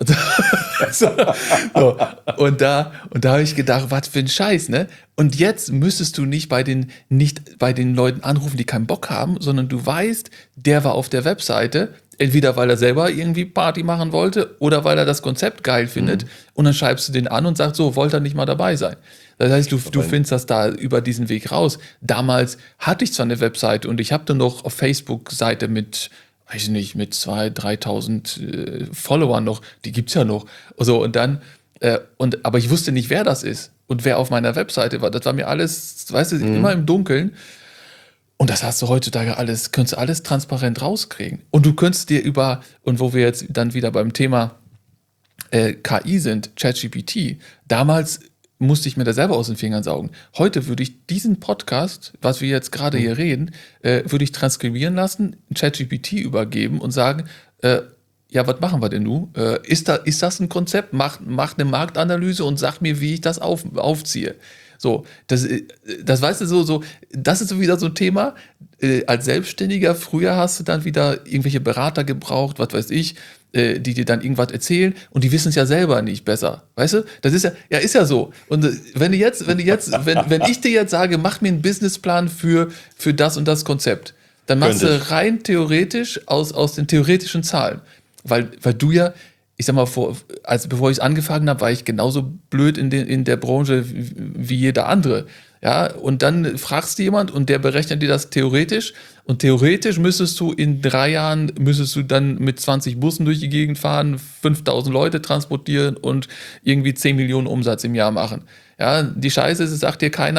Und da habe ich gedacht, was für ein Scheiß, ne? Und jetzt müsstest du nicht bei den Leuten anrufen, die keinen Bock haben, sondern du weißt, der war auf der Webseite, entweder weil er selber irgendwie Party machen wollte oder weil er das Konzept geil findet und dann schreibst du den an und sagst so, wollte er nicht mal dabei sein. Das heißt, du findest das da über diesen Weg raus. Damals hatte ich zwar eine Webseite und ich habe dann noch auf Facebook-Seite mit, weiß ich nicht, mit 2.000, 3.000 Followern noch, die gibt's ja noch. So, und dann, aber ich wusste nicht, wer das ist und wer auf meiner Webseite war. Das war mir alles, weißt du, immer im Dunkeln. Und das hast du heutzutage könntest du alles transparent rauskriegen. Und du könntest dir und wo wir jetzt dann wieder beim Thema KI sind, ChatGPT, damals musste ich mir da selber aus den Fingern saugen. Heute würde ich diesen Podcast, was wir jetzt gerade hier reden, würde ich transkribieren lassen, ChatGPT übergeben und sagen, ja, was machen wir denn nun? Ist das ein Konzept? Mach eine Marktanalyse und sag mir, wie ich das aufziehe. So, das weißt du, so, das ist so wieder so ein Thema. Als Selbstständiger, früher hast du dann wieder irgendwelche Berater gebraucht, was weiß ich, die dir dann irgendwas erzählen und die wissen es ja selber nicht besser. Weißt du? Das ist ist ja so. Und wenn ich dir jetzt sage, mach mir einen Businessplan für das und das Konzept, dann machst du rein theoretisch aus den theoretischen Zahlen. Weil du ja, ich sag mal, bevor ich es angefangen habe, war ich genauso blöd in der Branche wie jeder andere. Ja, und dann fragst du jemand und der berechnet dir das theoretisch. Und theoretisch müsstest du in 3 Jahren, dann mit 20 Bussen durch die Gegend fahren, 5.000 Leute transportieren und irgendwie 10 Millionen Umsatz im Jahr machen. Ja, die Scheiße ist, es sagt dir keiner,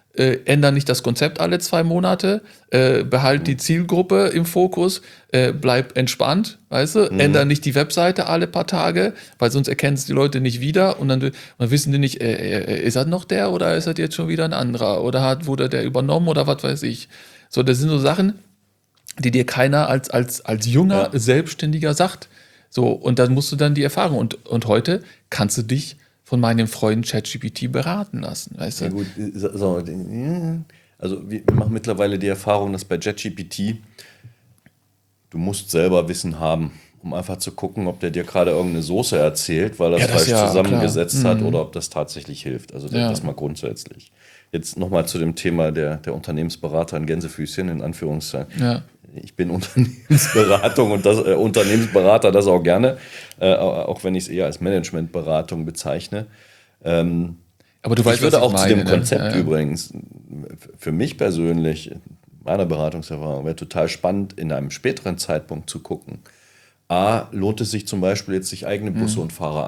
ändern nicht das Konzept alle 2 Monate, behalt die Zielgruppe im Fokus, bleib entspannt, weißt du, ändern nicht die Webseite alle paar Tage, weil sonst erkennen es die Leute nicht wieder und dann wissen die nicht, ist das noch der oder ist das jetzt schon wieder ein anderer oder wurde der übernommen oder was weiß ich. So, das sind so Sachen, die dir keiner als junger Selbstständiger sagt. So, und dann musst du dann die Erfahrung und heute kannst du dich von meinem Freund ChatGPT beraten lassen, weißt du? Ja gut, also wir machen mittlerweile die Erfahrung, dass bei ChatGPT du musst selber Wissen haben, um einfach zu gucken, ob der dir gerade irgendeine Soße erzählt, weil er es falsch zusammengesetzt hat oder ob das tatsächlich hilft. Also das mal grundsätzlich. Jetzt nochmal zu dem Thema der Unternehmensberater in Gänsefüßchen, in Anführungszeichen. Ja. Ich bin Unternehmensberatung und Unternehmensberater das auch gerne, auch wenn ich es eher als Managementberatung bezeichne. Aber du weißt, ich würde was auch meine, zu dem ne? Konzept übrigens, für mich persönlich, meiner Beratungserfahrung, wäre total spannend, in einem späteren Zeitpunkt zu gucken. Lohnt es sich zum Beispiel jetzt, sich eigene Busse und Fahrer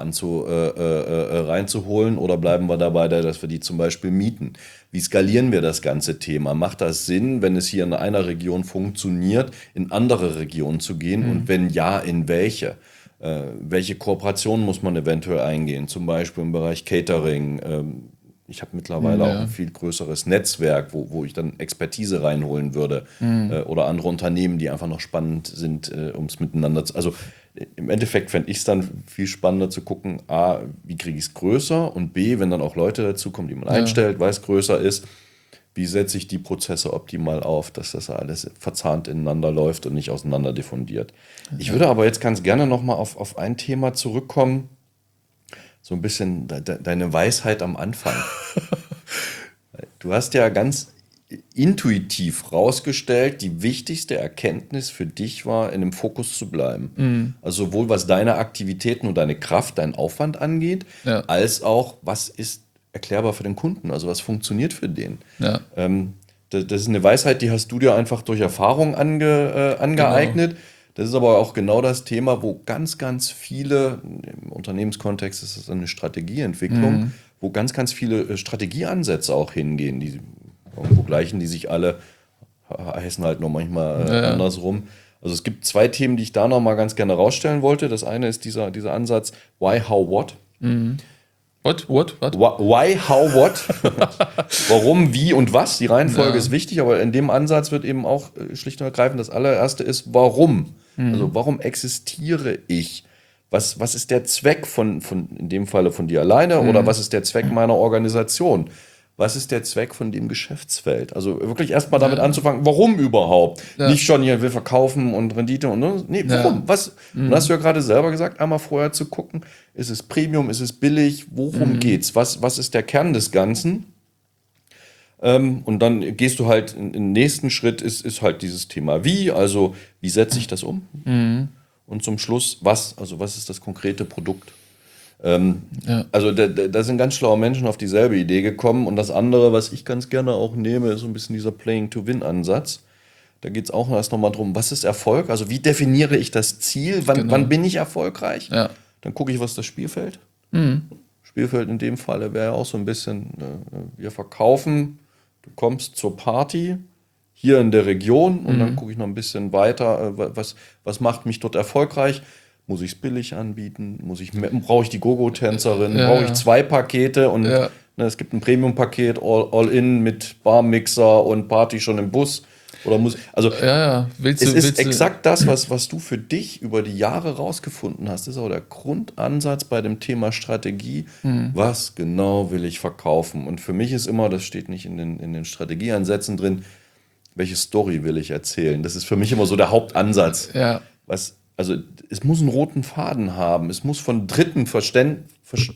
reinzuholen oder bleiben wir dabei, dass wir die zum Beispiel mieten? Wie skalieren wir das ganze Thema? Macht das Sinn, wenn es hier in einer Region funktioniert, in andere Regionen zu gehen und wenn ja, in welche? Welche Kooperationen muss man eventuell eingehen? Zum Beispiel im Bereich Catering. Ich habe mittlerweile auch ein viel größeres Netzwerk, wo ich dann Expertise reinholen würde oder andere Unternehmen, die einfach noch spannend sind, um es miteinander zu... Also im Endeffekt fände ich es dann viel spannender zu gucken, A, wie kriege ich es größer und B, wenn dann auch Leute dazukommen, die man einstellt, weil es größer ist, wie setze ich die Prozesse optimal auf, dass das alles verzahnt ineinander läuft und nicht auseinander diffundiert. Ich würde aber jetzt ganz gerne nochmal auf ein Thema zurückkommen, so ein bisschen deine Weisheit am Anfang. Du hast ja ganz intuitiv rausgestellt, die wichtigste Erkenntnis für dich war, in dem Fokus zu bleiben. Also sowohl was deine Aktivitäten und deine Kraft, deinen Aufwand angeht, als auch, was ist erklärbar für den Kunden, also was funktioniert für den. Ja. Das ist eine Weisheit, die hast du dir einfach durch Erfahrung angeeignet. Genau. Das ist aber auch genau das Thema, wo ganz, ganz viele, im Unternehmenskontext ist es eine Strategieentwicklung, wo ganz, ganz viele Strategieansätze auch hingehen. Die irgendwo gleichen die sich alle, heißen halt noch manchmal andersrum. Also es gibt 2 Themen, die ich da noch mal ganz gerne rausstellen wollte. Das eine ist dieser Ansatz Why, How, What. What? Why, how, what? Warum, wie und was. Die Reihenfolge ist wichtig, aber in dem Ansatz wird eben auch schlicht und ergreifend das allererste ist, warum? Also warum existiere ich? Was ist der Zweck von in dem Falle von dir alleine oder was ist der Zweck meiner Organisation? Was ist der Zweck von dem Geschäftsfeld? Also wirklich erstmal damit anzufangen, warum überhaupt? Nicht schon hier, wir verkaufen und Rendite und nee, warum? Was? Und hast du ja gerade selber gesagt, einmal vorher zu gucken, ist es Premium, ist es billig, worum geht's? Was ist der Kern des Ganzen? Und dann gehst du halt, im nächsten Schritt ist halt dieses Thema wie, also wie setze ich das um? Und zum Schluss, was ist das konkrete Produkt? Also da sind ganz schlaue Menschen auf dieselbe Idee gekommen. Und das andere, was ich ganz gerne auch nehme, ist so ein bisschen dieser Playing-to-Win-Ansatz. Da geht es auch erst nochmal drum, was ist Erfolg? Also wie definiere ich das Ziel? Wann bin ich erfolgreich? Ja. Dann gucke ich, was ist das Spielfeld? Spielfeld in dem Falle wäre ja auch so ein bisschen, wir verkaufen, du kommst zur Party hier in der Region und dann gucke ich noch ein bisschen weiter, was macht mich dort erfolgreich? Muss ich es billig anbieten? Brauche ich die Gogo-Tänzerin? Brauche ich 2 Pakete? Und es gibt ein Premium-Paket, All-In mit Barmixer und Party schon im Bus. Oder es ist exakt das, was du für dich über die Jahre rausgefunden hast. Das ist auch der Grundansatz bei dem Thema Strategie. Was genau will ich verkaufen? Und für mich ist immer, das steht nicht in den Strategieansätzen drin, welche Story will ich erzählen? Das ist für mich immer so der Hauptansatz. Ja. Also es muss einen roten Faden haben. Es muss von Dritten verständlich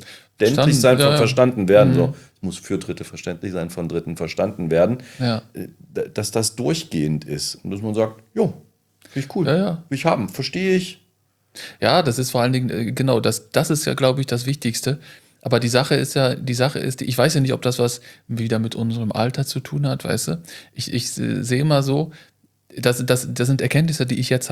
verstanden werden. So. Es muss für Dritte verständlich sein, von Dritten verstanden werden. Ja. Dass das durchgehend ist. Und dass man sagt, jo, finde ich cool. Will ich haben, verstehe ich. Ja, das ist vor allen Dingen, genau, das ist ja, glaube ich, das Wichtigste. Aber die Sache ist, ich weiß ja nicht, ob das was wieder mit unserem Alter zu tun hat, weißt du? Ich sehe mal so, das sind Erkenntnisse, die ich jetzt habe.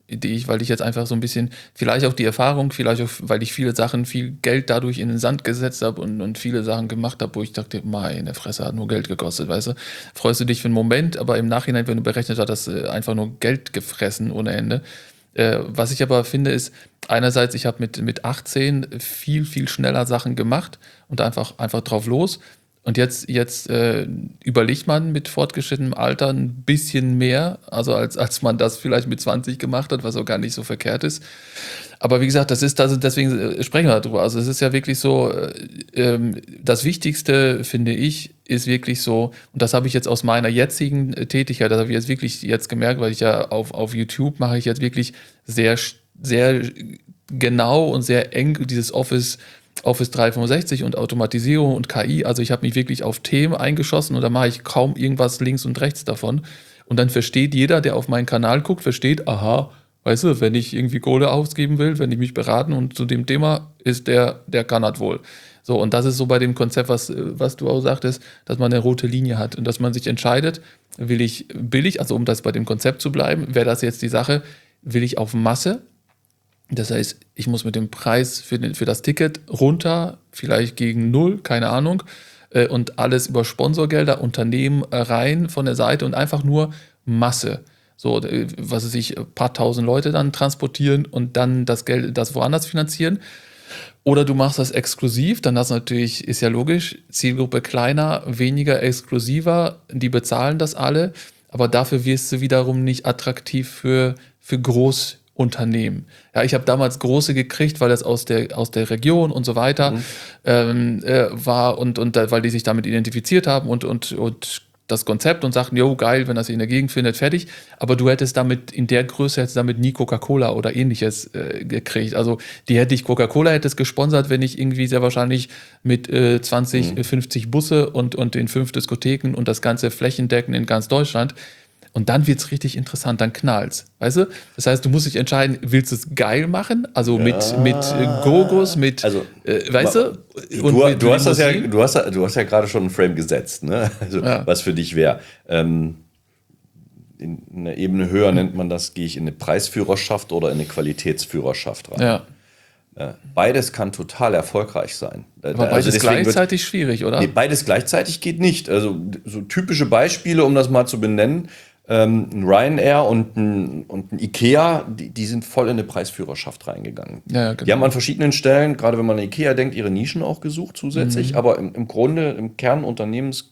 weil ich jetzt einfach so ein bisschen, vielleicht auch die Erfahrung, vielleicht auch, weil ich viele Sachen, viel Geld dadurch in den Sand gesetzt habe und viele Sachen gemacht habe, wo ich dachte, meine Fresse, hat nur Geld gekostet, weißt du? Freust du dich für einen Moment, aber im Nachhinein, wenn du berechnet hast, das einfach nur Geld gefressen ohne Ende. Was ich aber finde, ist, einerseits, ich habe mit 18 viel, viel schneller Sachen gemacht und einfach drauf los. Und jetzt überlegt man mit fortgeschrittenem Alter ein bisschen mehr, also als man das vielleicht mit 20 gemacht hat, was auch gar nicht so verkehrt ist. Aber wie gesagt, deswegen sprechen wir darüber. Also es ist ja wirklich so, das Wichtigste, finde ich, ist wirklich so, und das habe ich jetzt aus meiner jetzigen Tätigkeit, das habe ich jetzt wirklich gemerkt, weil ich ja auf YouTube mache ich jetzt wirklich sehr, sehr genau und sehr eng dieses Office 365 und Automatisierung und KI. Also ich habe mich wirklich auf Themen eingeschossen und da mache ich kaum irgendwas links und rechts davon. Und dann versteht jeder, der auf meinen Kanal guckt, aha, weißt du, wenn ich irgendwie Kohle ausgeben will, wenn ich mich beraten und zu dem Thema ist der kann das wohl. So, und das ist so bei dem Konzept, was du auch sagtest, dass man eine rote Linie hat und dass man sich entscheidet, will ich billig, also um das bei dem Konzept zu bleiben, wäre das jetzt die Sache, will ich auf Masse. Das heißt, ich muss mit dem Preis für das Ticket runter, vielleicht gegen 0, keine Ahnung, und alles über Sponsorgelder, Unternehmen rein von der Seite und einfach nur Masse. So, was weiß ich, ein paar tausend Leute dann transportieren und dann das Geld, das woanders finanzieren. Oder du machst das exklusiv, dann das natürlich, ist ja logisch, Zielgruppe kleiner, weniger exklusiver, die bezahlen das alle, aber dafür wirst du wiederum nicht attraktiv für Großunternehmen. Ja, ich habe damals große gekriegt, weil das aus der Region und so weiter war und weil die sich damit identifiziert haben und das Konzept und sagten, jo, geil, wenn das in der Gegend findet, fertig. Aber du hättest damit, in der Größe hättest damit nie Coca-Cola oder ähnliches gekriegt. Also Coca-Cola hätte es gesponsert, wenn ich irgendwie sehr wahrscheinlich mit 20, 50 Busse und in 5 Diskotheken und das Ganze flächendeckend in ganz Deutschland. Und dann wird's richtig interessant, dann knallt's, weißt du? Das heißt, du musst dich entscheiden, willst du es geil machen? Also mit Gogos, weißt du? Und du hast ja gerade schon einen Frame gesetzt, ne? Also, was für dich wäre. In einer Ebene höher nennt man das, gehe ich in eine Preisführerschaft oder in eine Qualitätsführerschaft rein. Ja. Beides kann total erfolgreich sein. Aber beides gleichzeitig schwierig, oder? Nee, beides gleichzeitig geht nicht. Also so typische Beispiele, um das mal zu benennen, ein Ryanair und ein Ikea, die sind voll in eine Preisführerschaft reingegangen. Ja, genau. Die haben an verschiedenen Stellen, gerade wenn man an Ikea denkt, ihre Nischen auch gesucht zusätzlich, aber im Grunde, im Kernunternehmen ist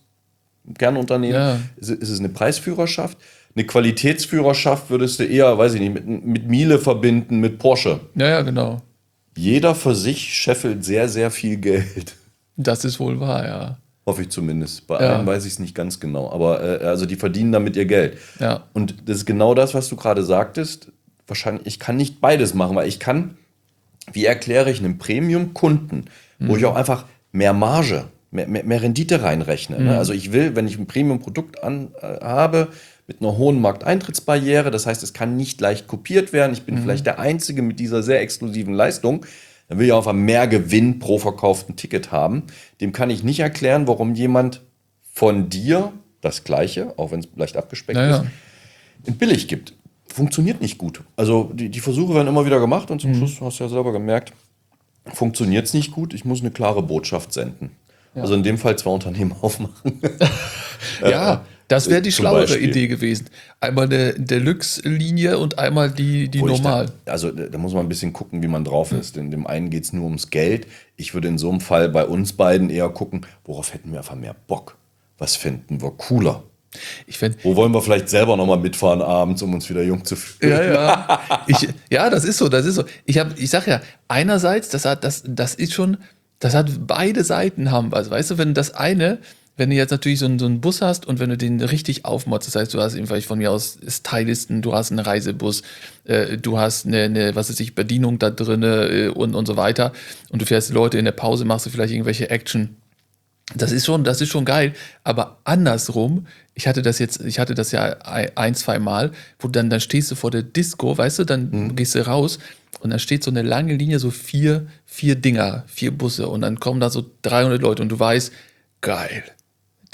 es eine Preisführerschaft. Eine Qualitätsführerschaft würdest du eher, weiß ich nicht, mit Miele verbinden, mit Porsche. Ja, genau. Jeder für sich scheffelt sehr, sehr viel Geld. Das ist wohl wahr, ja. Hoffe ich zumindest. Bei allen weiß ich es nicht ganz genau. Aber also die verdienen damit ihr Geld. Ja. Und das ist genau das, was du gerade sagtest. Wahrscheinlich, ich kann nicht beides machen, weil wie erkläre ich einem Premium-Kunden, wo ich auch einfach mehr Marge, mehr Rendite reinrechne. Ne? Also ich will, wenn ich ein Premium-Produkt habe, mit einer hohen Markteintrittsbarriere, das heißt, es kann nicht leicht kopiert werden, ich bin vielleicht der Einzige mit dieser sehr exklusiven Leistung, dann will ich auch einfach mehr Gewinn pro verkauften Ticket haben. Dem kann ich nicht erklären, warum jemand von dir das Gleiche, auch wenn es leicht abgespeckt ist, in billig gibt. Funktioniert nicht gut. Also die Versuche werden immer wieder gemacht und zum Schluss, hast du ja selber gemerkt, funktioniert es nicht gut. Ich muss eine klare Botschaft senden. Ja. Also in dem Fall 2 Unternehmen aufmachen. Ja, das wäre die schlauere Idee gewesen. Einmal eine Deluxe-Linie und einmal die normal. Da muss man ein bisschen gucken, wie man drauf ist. In dem einen geht es nur ums Geld. Ich würde in so einem Fall bei uns beiden eher gucken, worauf hätten wir einfach mehr Bock? Was finden wir cooler? Wo wollen wir vielleicht selber nochmal mitfahren abends, um uns wieder jung zu fühlen? Ja, das ist so. Ich sag ja, einerseits, das hat beide Seiten haben. Also weißt du, wenn du jetzt natürlich so einen Bus hast und wenn du den richtig aufmotzt, das heißt, du hast vielleicht von mir aus Stylisten, du hast einen Reisebus, du hast eine Bedienung da drin und so weiter und du fährst Leute in der Pause, machst du vielleicht irgendwelche Action. Das ist schon geil, aber andersrum, ich hatte das ja 1-2 Mal, wo dann stehst du vor der Disco, weißt du, dann gehst du raus und dann steht so eine lange Linie, so 4 Busse und dann kommen da so 300 Leute und du weißt, geil,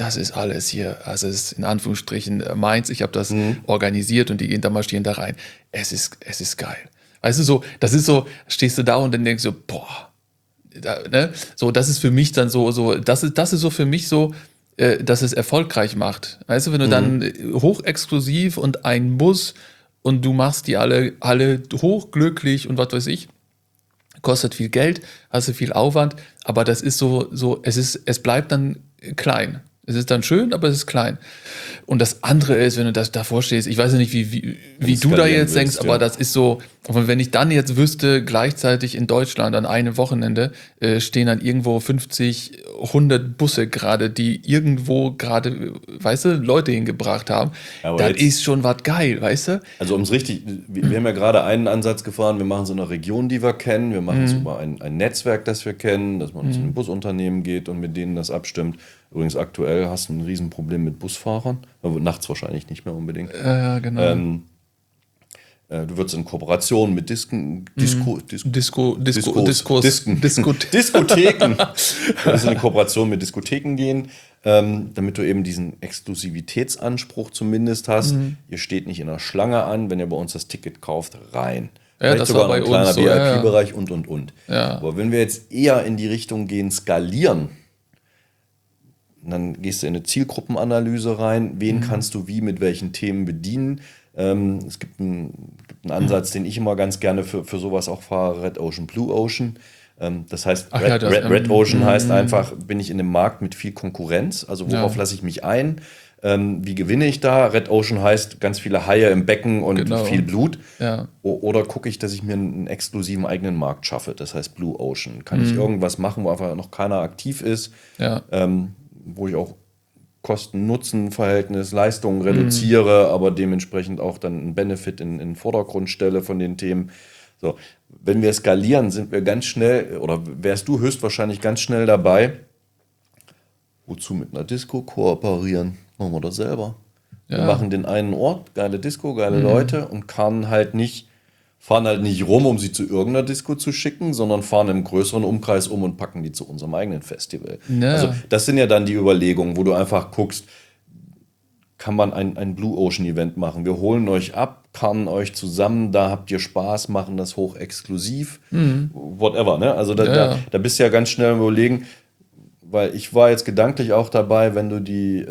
das ist alles hier, also es ist in Anführungsstrichen meins, ich habe das organisiert und die gehen da marschieren da rein. Es ist geil. Weißt du, so, das ist so, stehst du da und dann denkst du, boah, ne? So, das ist für mich dann das ist so für mich so, dass es erfolgreich macht. Weißt du, wenn du dann hochexklusiv und ein Bus und du machst die alle hochglücklich und was weiß ich, kostet viel Geld, hast du viel Aufwand, aber das ist es bleibt dann klein. Es ist dann schön, aber es ist klein. Und das andere ist, wenn du das davor stehst, ich weiß ja nicht, wie du da jetzt denkst, aber das ist so, wenn ich dann jetzt wüsste, gleichzeitig in Deutschland an einem Wochenende stehen dann irgendwo 50, 100 Busse gerade, die irgendwo gerade, weißt du, Leute hingebracht haben, das ist schon was geil, weißt du? Also um es richtig, wir haben ja gerade einen Ansatz gefahren, wir machen so eine Region, die wir kennen, wir machen es über ein Netzwerk, das wir kennen, dass man zu einem Busunternehmen geht und mit denen das abstimmt. Übrigens aktuell hast du ein Riesenproblem mit Busfahrern, aber nachts wahrscheinlich nicht mehr unbedingt. Ja, genau. Du wirst in Kooperation mit Diskotheken. Also in Kooperation mit Diskotheken gehen, damit du eben diesen Exklusivitätsanspruch zumindest hast. Ihr steht nicht in der Schlange an, wenn ihr bei uns das Ticket kauft, rein. Ja, das war bei uns so. Ein kleiner VIP-Bereich und. Ja. Aber wenn wir jetzt eher in die Richtung gehen, skalieren, dann gehst du in eine Zielgruppenanalyse rein. Wen kannst du wie mit welchen Themen bedienen? Es gibt einen Ansatz, den ich immer ganz gerne für sowas auch fahre, Red Ocean, Blue Ocean. Das heißt, Red Ocean heißt einfach, bin ich in einem Markt mit viel Konkurrenz, also worauf lasse ich mich ein? Wie gewinne ich da? Red Ocean heißt ganz viele Haie im Becken und viel Blut. Ja. Oder gucke ich, dass ich mir einen exklusiven eigenen Markt schaffe, das heißt Blue Ocean. Kann ich irgendwas machen, wo einfach noch keiner aktiv ist? Ja. Wo ich auch Kosten-Nutzen-Verhältnis, Leistungen reduziere, aber dementsprechend auch dann einen Benefit in den Vordergrund stelle von den Themen. So, wenn wir skalieren, sind wir ganz schnell, oder wärst du höchstwahrscheinlich ganz schnell dabei, wozu mit einer Disco kooperieren? Machen wir das selber. Ja. Wir machen den einen Ort, geile Disco, geile Leute und fahren halt nicht rum, um sie zu irgendeiner Disco zu schicken, sondern fahren im größeren Umkreis um und packen die zu unserem eigenen Festival. Ja. Also das sind ja dann die Überlegungen, wo du einfach guckst, kann man ein Blue Ocean Event machen? Wir holen euch ab, karren euch zusammen, da habt ihr Spaß, machen das hochexklusiv, whatever. Ne? Also da bist du ja ganz schnell im Überlegen, weil ich war jetzt gedanklich auch dabei, wenn du die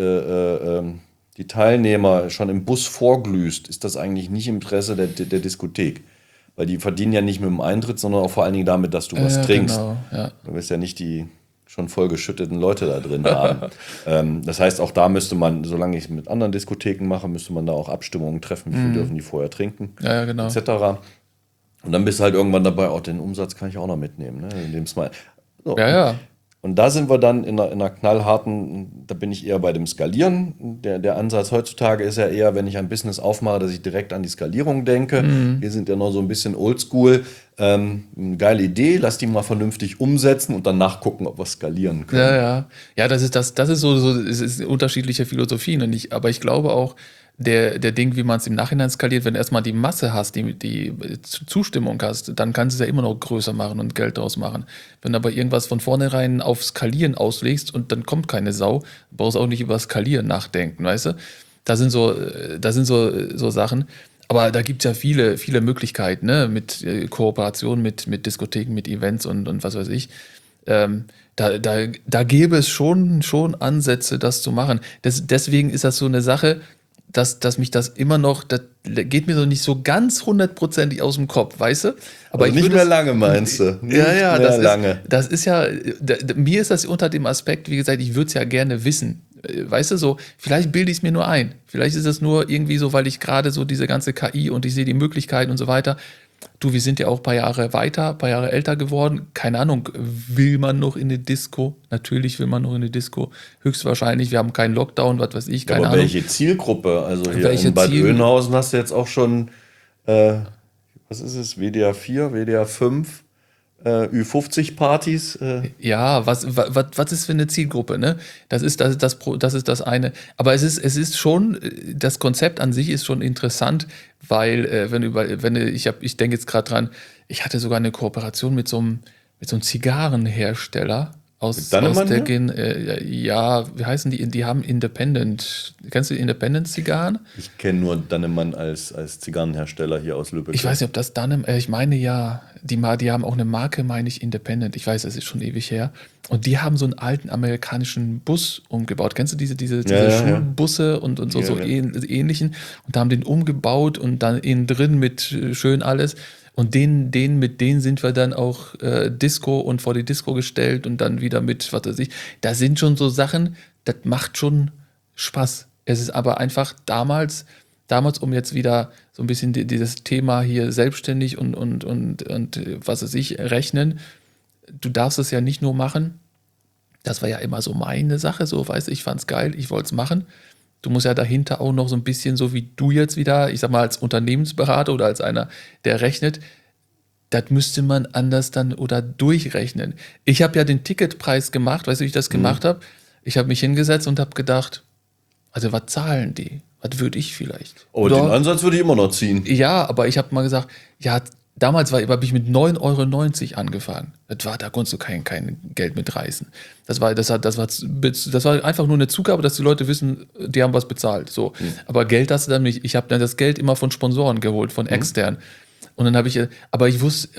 Teilnehmer schon im Bus vorglühst, ist das eigentlich nicht im Interesse der Diskothek. Weil die verdienen ja nicht mit dem Eintritt, sondern auch vor allen Dingen damit, dass du was trinkst. Genau, ja. Du wirst ja nicht die schon vollgeschütteten Leute da drin haben. Das heißt, auch da müsste man, solange ich es mit anderen Diskotheken mache, müsste man da auch Abstimmungen treffen, wie viel dürfen die vorher trinken, genau. etc. Und dann bist du halt irgendwann dabei, den Umsatz kann ich auch noch mitnehmen. Ne? Indem's mal, so. Ja. Und da sind wir dann in einer knallharten, da bin ich eher bei dem Skalieren. Der Ansatz heutzutage ist ja eher, wenn ich ein Business aufmache, dass ich direkt an die Skalierung denke. Wir sind ja noch so ein bisschen oldschool. Eine geile Idee, lass die mal vernünftig umsetzen und dann nachgucken, ob wir skalieren können. Ja, das ist es ist unterschiedliche Philosophien. Aber ich glaube auch, der Ding, wie man es im Nachhinein skaliert, wenn du erstmal die Masse hast, die Zustimmung hast, dann kannst du es ja immer noch größer machen und Geld draus machen. Wenn du aber irgendwas von vornherein auf Skalieren auslegst und dann kommt keine Sau, brauchst du auch nicht über Skalieren nachdenken, weißt du? Das sind so Sachen. Aber da gibt es ja viele, viele Möglichkeiten, ne? Mit Kooperation, mit Diskotheken, mit Events und was weiß ich. Da gäbe es schon Ansätze, das zu machen. Deswegen ist das so eine Sache, dass mich das immer noch, das geht mir so nicht so ganz 100%ig aus dem Kopf, weißt du? Aber also nicht mehr lange, meinst du? Das ist ja, mir ist das unter dem Aspekt, wie gesagt, ich würde es ja gerne wissen. Weißt du, so, vielleicht bilde ich es mir nur ein. Vielleicht ist es nur irgendwie so, weil ich gerade so diese ganze KI und ich sehe die Möglichkeiten und so weiter. Du, wir sind ja auch ein paar Jahre weiter, ein paar Jahre älter geworden. Keine Ahnung, will man noch in eine Disco? Natürlich will man noch in eine Disco. Höchstwahrscheinlich, wir haben keinen Lockdown, was weiß ich, keine Ahnung. Aber welche Zielgruppe? Also hier in Bad Oeynhausen hast du jetzt auch schon, was ist es, WDR 4, WDR 5, Ü50-Partys. Ja, was ist für eine Zielgruppe, ne? Das ist das eine. Aber es ist schon, das Konzept an sich ist schon interessant, weil, ich denke jetzt gerade dran, ich hatte sogar eine Kooperation mit so einem Zigarrenhersteller, aus Dannemann der hier? ja, wie heißen die? Die haben Independent. Kennst du die Independent-Zigarren? Ich kenne nur Dannemann als Zigarrenhersteller hier aus Lübeck. Ich weiß nicht, ob das Dannem, ich meine ja, die haben auch eine Marke, meine ich, Independent. Ich weiß, das ist schon ewig her. Und die haben so einen alten amerikanischen Bus umgebaut. Kennst du diese Ja. Schulbusse und so, Ja, so ja. ähnlichen? Und da haben den umgebaut und dann innen drin mit schön alles. Und mit denen sind wir dann auch Disco und vor die Disco gestellt und dann wieder mit, was weiß ich. Da sind schon so Sachen, das macht schon Spaß. Es ist aber einfach damals, um jetzt wieder so ein bisschen dieses Thema hier selbstständig und was weiß ich, rechnen. Du darfst es ja nicht nur machen. Das war ja immer so meine Sache, so, weißt du, ich fand's geil, ich wollte es machen. Du musst ja dahinter auch noch so ein bisschen, so wie du jetzt wieder, ich sag mal, als Unternehmensberater oder als einer, der rechnet, das müsste man anders dann oder durchrechnen. Ich habe ja den Ticketpreis gemacht, weißt du, wie ich das gemacht habe? Ich habe mich hingesetzt und habe gedacht, also was zahlen die? Was würde ich vielleicht? Oh, den Ansatz würde ich immer noch ziehen. Ja, aber ich habe mal gesagt, ja, damals habe ich mit 9,90 € angefangen. Da konntest du kein Geld mit reißen. Das war einfach nur eine Zugabe, dass die Leute wissen, die haben was bezahlt. So. Aber Geld hast du dann nicht. Ich habe dann das Geld immer von Sponsoren geholt, von extern. Und dann habe ich, aber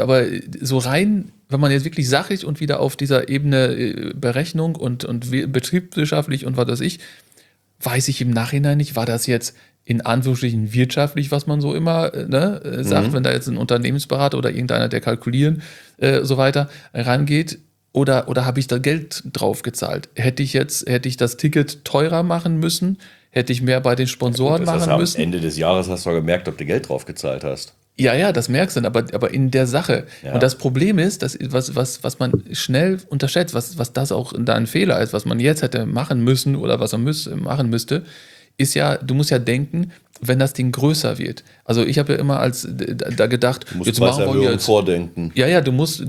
so rein, wenn man jetzt wirklich sachlich und wieder auf dieser Ebene Berechnung und betriebswirtschaftlich und was weiß ich, weiß ich im Nachhinein nicht, war das jetzt in Anführungsstrichen wirtschaftlich, was man so immer sagt, wenn da jetzt ein Unternehmensberater oder irgendeiner, der kalkulieren so weiter rangeht, oder habe ich da Geld drauf gezahlt? Hätte ich das Ticket teurer machen müssen? Hätte ich mehr bei den Sponsoren machen müssen? Am Ende des Jahres hast du gemerkt, ob du Geld drauf gezahlt hast. Ja, das merkst du dann, aber in der Sache. Ja. Und das Problem ist, was man schnell unterschätzt, was das auch da ein Fehler ist, was man jetzt hätte machen müssen oder was man machen müsste, ist ja, du musst ja denken, wenn das Ding größer wird. Also ich habe ja immer da gedacht, Du musst Preiserhöhungen vordenken. Ja, du musst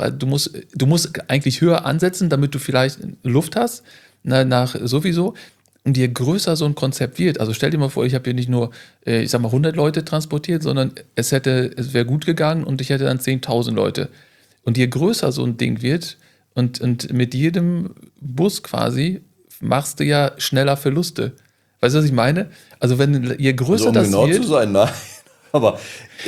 eigentlich höher ansetzen, damit du vielleicht Luft hast, nach sowieso. Und je größer so ein Konzept wird, also stell dir mal vor, ich habe hier nicht nur, 100 Leute transportiert, sondern es wäre gut gegangen und ich hätte dann 10.000 Leute. Und je größer so ein Ding wird und mit jedem Bus quasi machst du ja schneller Verluste. Weißt du, was ich meine? Also je größer das genau wird... zu sein, nein. Aber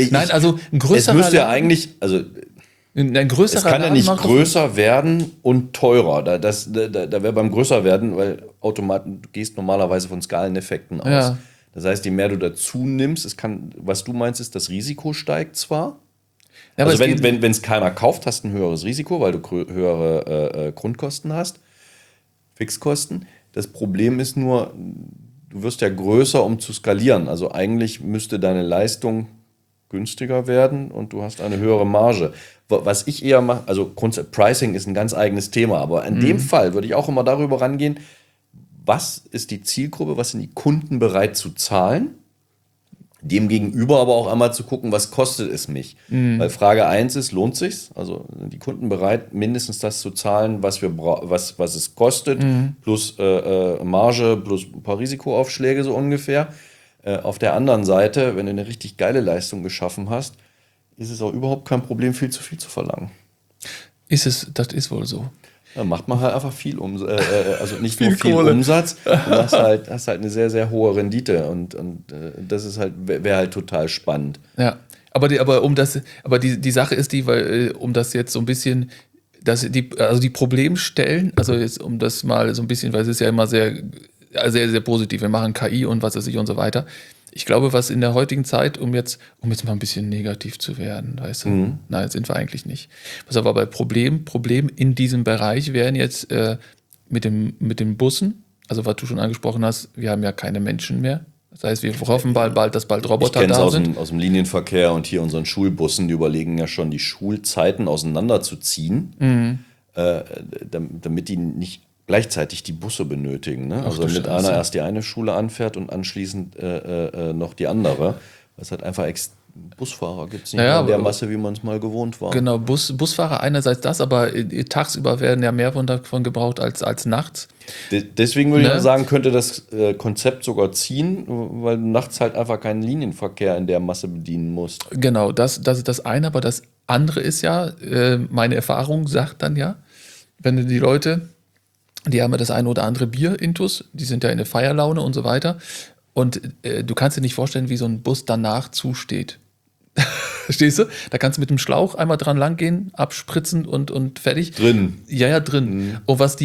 ein größerer es müsste ja Laden- eigentlich, also ein größerer es kann ja Laden nicht macht- größer werden und teurer. Da wäre beim größer werden, weil du gehst normalerweise von Skaleneffekten aus. Ja. Das heißt, je mehr du dazu nimmst, was du meinst, ist, das Risiko steigt zwar. Ja, aber Also es geht- wenn es keiner kauft, hast du ein höheres Risiko, weil du höhere Grundkosten hast, Fixkosten. Das Problem ist nur, du wirst ja größer, um zu skalieren. Also eigentlich müsste deine Leistung günstiger werden und du hast eine höhere Marge. Was ich eher mache, also Pricing ist ein ganz eigenes Thema, aber in dem Fall würde ich auch immer darüber rangehen, was ist die Zielgruppe, was sind die Kunden bereit zu zahlen? Demgegenüber aber auch einmal zu gucken, was kostet es mich? Weil Frage 1 ist, lohnt sich's? Also sind die Kunden bereit, mindestens das zu zahlen, was es kostet, plus Marge, plus ein paar Risikoaufschläge so ungefähr. Auf der anderen Seite, wenn du eine richtig geile Leistung geschaffen hast, ist es auch überhaupt kein Problem, viel zu verlangen. das ist wohl so. Dann macht man halt einfach also nicht Viel nur viel Kohle. Umsatz, und hast halt eine sehr, sehr hohe Rendite und das ist halt, wäre halt total spannend. Ja, aber die Sache ist die, weil um das jetzt so ein bisschen, die Problemstellen, also jetzt um das mal so ein bisschen, weil es ist ja immer sehr, sehr, sehr positiv, wir machen KI und was weiß ich und so weiter. Ich glaube, was in der heutigen Zeit, um jetzt mal ein bisschen negativ zu werden, weißt du, nein, sind wir eigentlich nicht. Was aber bei Problem in diesem Bereich wären jetzt mit den Bussen, also was du schon angesprochen hast, wir haben ja keine Menschen mehr. Das heißt, wir hoffen bald, dass bald Ich Roboter kenne es da sind. aus dem Linienverkehr und hier unseren Schulbussen, die überlegen ja schon, die Schulzeiten auseinanderzuziehen, damit die nicht gleichzeitig die Busse benötigen. Ne? Also du damit Scheiße. einer erst die eine Schule anfährt und anschließend noch die andere. Weil es halt einfach Busfahrer gibt es nicht Naja, mehr in der aber- Masse, wie man es mal gewohnt war. Genau, Busfahrer einerseits das, aber tagsüber werden ja mehr davon gebraucht als nachts. Deswegen würde ich Ne? auch sagen, könnte das Konzept sogar ziehen, weil du nachts halt einfach keinen Linienverkehr in der Masse bedienen musst. Genau, das ist das eine, aber das andere ist ja, meine Erfahrung sagt dann ja, wenn du die Leute, die haben ja das eine oder andere Bier-Intus, die sind ja in der Feierlaune und so weiter. Und du kannst dir nicht vorstellen, wie so ein Bus danach zusteht. Verstehst du? Da kannst du mit dem Schlauch einmal dran langgehen, abspritzen und fertig. Drin. Ja, drin. Und was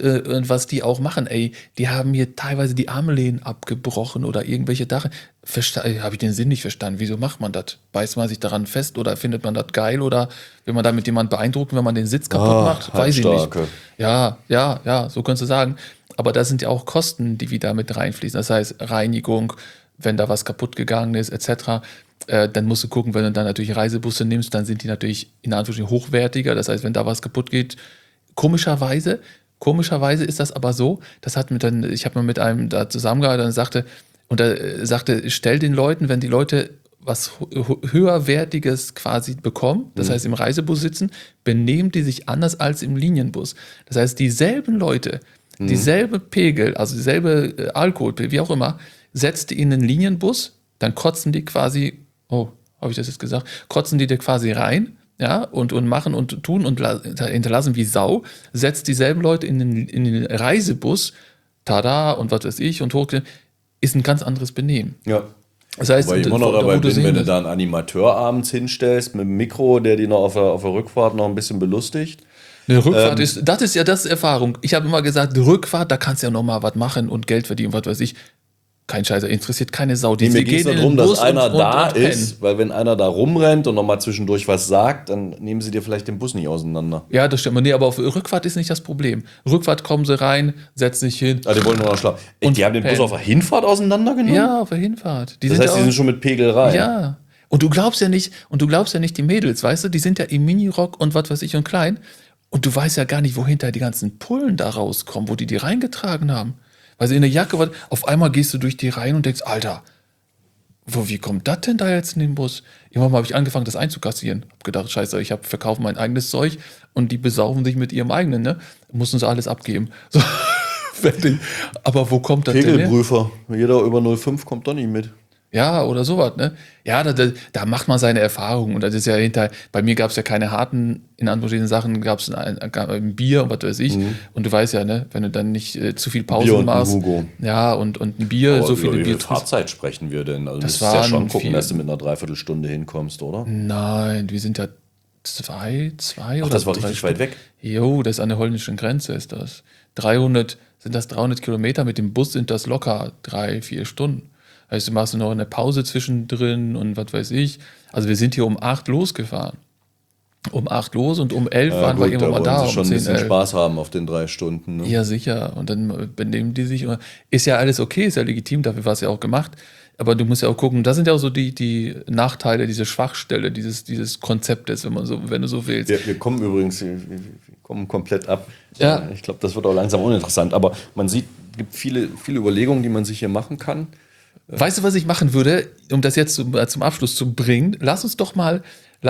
die auch machen, ey, die haben hier teilweise die Armlehnen abgebrochen oder irgendwelche Dache. Habe ich den Sinn nicht verstanden. Wieso macht man das? Beißt man sich daran fest oder findet man das geil oder will man damit jemanden beeindrucken, wenn man den Sitz kaputt macht? Weiß ich nicht. Ja, so kannst du sagen. Aber da sind ja auch Kosten, die wieder mit reinfließen. Das heißt Reinigung, wenn da was kaputt gegangen ist, etc. Dann musst du gucken, wenn du dann natürlich Reisebusse nimmst, dann sind die natürlich in Anführungsstrichen hochwertiger. Das heißt, wenn da was kaputt geht, komischerweise ist das aber so, ich habe mal mit einem da zusammengearbeitet und er sagte, stell den Leuten, wenn die Leute was höherwertiges quasi bekommen, das heißt im Reisebus sitzen, benehmen die sich anders als im Linienbus. Das heißt, dieselben Leute, dieselbe Pegel, also dieselbe Alkoholpegel, wie auch immer, setzt die in den Linienbus, dann kotzen die quasi, habe ich das jetzt gesagt, kotzen die dir quasi rein, ja, und machen und tun und hinterlassen wie Sau, setzt dieselben Leute in den Reisebus, tada und was weiß ich, und hoch, ist ein ganz anderes Benehmen. Ja. Das heißt, weil ich immer noch dabei bin, wenn du da einen Animateur abends hinstellst mit dem Mikro, der die noch auf der Rückfahrt noch ein bisschen belustigt. Eine Rückfahrt das ist Erfahrung. Ich habe immer gesagt, Rückfahrt, da kannst du ja noch mal was machen und Geld verdienen, was weiß ich. Kein Scheiße, interessiert keine Sau. Mir geht es darum, dass einer da ist, weil wenn einer da rumrennt und nochmal zwischendurch was sagt, dann nehmen sie dir vielleicht den Bus nicht auseinander. Ja, das stimmt. Nee, aber auf Rückfahrt ist nicht das Problem. Rückfahrt kommen sie rein, setzen sich hin. Die wollen nur noch schlafen. Die haben den Bus auf der Hinfahrt auseinandergenommen? Ja, auf der Hinfahrt. Das heißt, die sind schon mit Pegel rein? Ja. Und du glaubst ja nicht, die Mädels, weißt du, die sind ja im Minirock und was weiß ich und klein. Und du weißt ja gar nicht, wohinter die ganzen Pullen da rauskommen, wo die reingetragen haben. Also in der Jacke, auf einmal gehst du durch die Reihen und denkst, Alter, wie kommt das denn da jetzt in den Bus? Irgendwann habe ich angefangen, das einzukassieren. Hab gedacht, scheiße, ich verkaufe mein eigenes Zeug und die besaufen sich mit ihrem eigenen, ne? Mussten sie alles abgeben. So, fertig. Aber wo kommt das denn her? Pegelprüfer. Jeder über 0,5 kommt doch nicht mit. Ja, oder sowas, ne? Ja, da macht man seine Erfahrungen. Und das ist ja bei mir gab es ja keine harten, in Anführungsstrichen Sachen, gab es ein Bier und was weiß ich. Und du weißt ja, ne, wenn du dann nicht zu viel Pausen machst. Hugo. Ja, und ein Bier, aber so viele Bier. Wie viel Bier. Fahrzeit sprechen wir denn? Also das war ja schon gucken, viel. dass du mit einer Dreiviertelstunde hinkommst, oder? Nein, wir sind ja zwei oder das war 3 richtig weit weg. Jo, das ist an der holländischen Grenze, ist das. 300 Kilometer, mit dem Bus sind das locker 3-4 Stunden. Heißt, du machst noch eine Pause zwischendrin und was weiß ich. Also wir sind hier um 8 losgefahren. Um 8 los und um 11 waren wir irgendwann mal da. Sie schon ein bisschen Spaß haben auf den 3 Stunden. Ne? Ja, sicher. Und dann benehmen die sich. Ist ja alles okay, ist ja legitim, dafür war es ja auch gemacht. Aber du musst ja auch gucken, das sind ja auch so die Nachteile, diese Schwachstelle dieses Konzeptes, wenn du so willst. Wir kommen übrigens, wir kommen komplett ab. Ja. Ich glaube, das wird auch langsam uninteressant. Aber man sieht, es gibt viele Überlegungen, die man sich hier machen kann. Weißt du, was ich machen würde, um das jetzt zum Abschluss zu bringen? Lass uns doch mal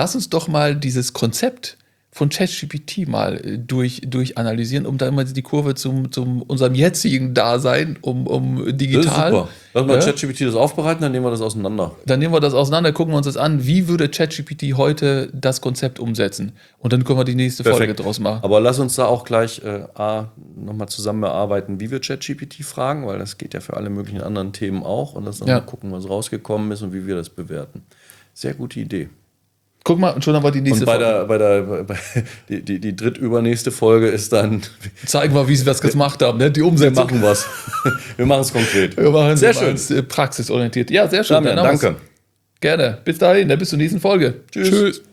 dieses Konzept von ChatGPT mal durchanalysieren, um da immer die Kurve zum unserem jetzigen Dasein, um digital. Das ist super. Lass mal ChatGPT das aufbereiten, dann nehmen wir das auseinander. Gucken wir uns das an, wie würde ChatGPT heute das Konzept umsetzen? Und dann können wir die nächste Folge draus machen. Aber lass uns da auch gleich nochmal zusammen erarbeiten, wie wir ChatGPT fragen, weil das geht ja für alle möglichen anderen Themen auch. Und dann mal gucken, was rausgekommen ist und wie wir das bewerten. Sehr gute Idee. Guck mal, und schon haben wir die nächste Folge. Die drittübernächste Folge ist dann. Zeigen wir, wie sie das gemacht haben, ne? Die Umsetzung. Wir machen was. Wir machen es konkret. Sehr schön. Praxisorientiert. Ja, sehr schön. Damian, danke. Gerne. Bis dahin, bis zur nächsten Folge. Tschüss.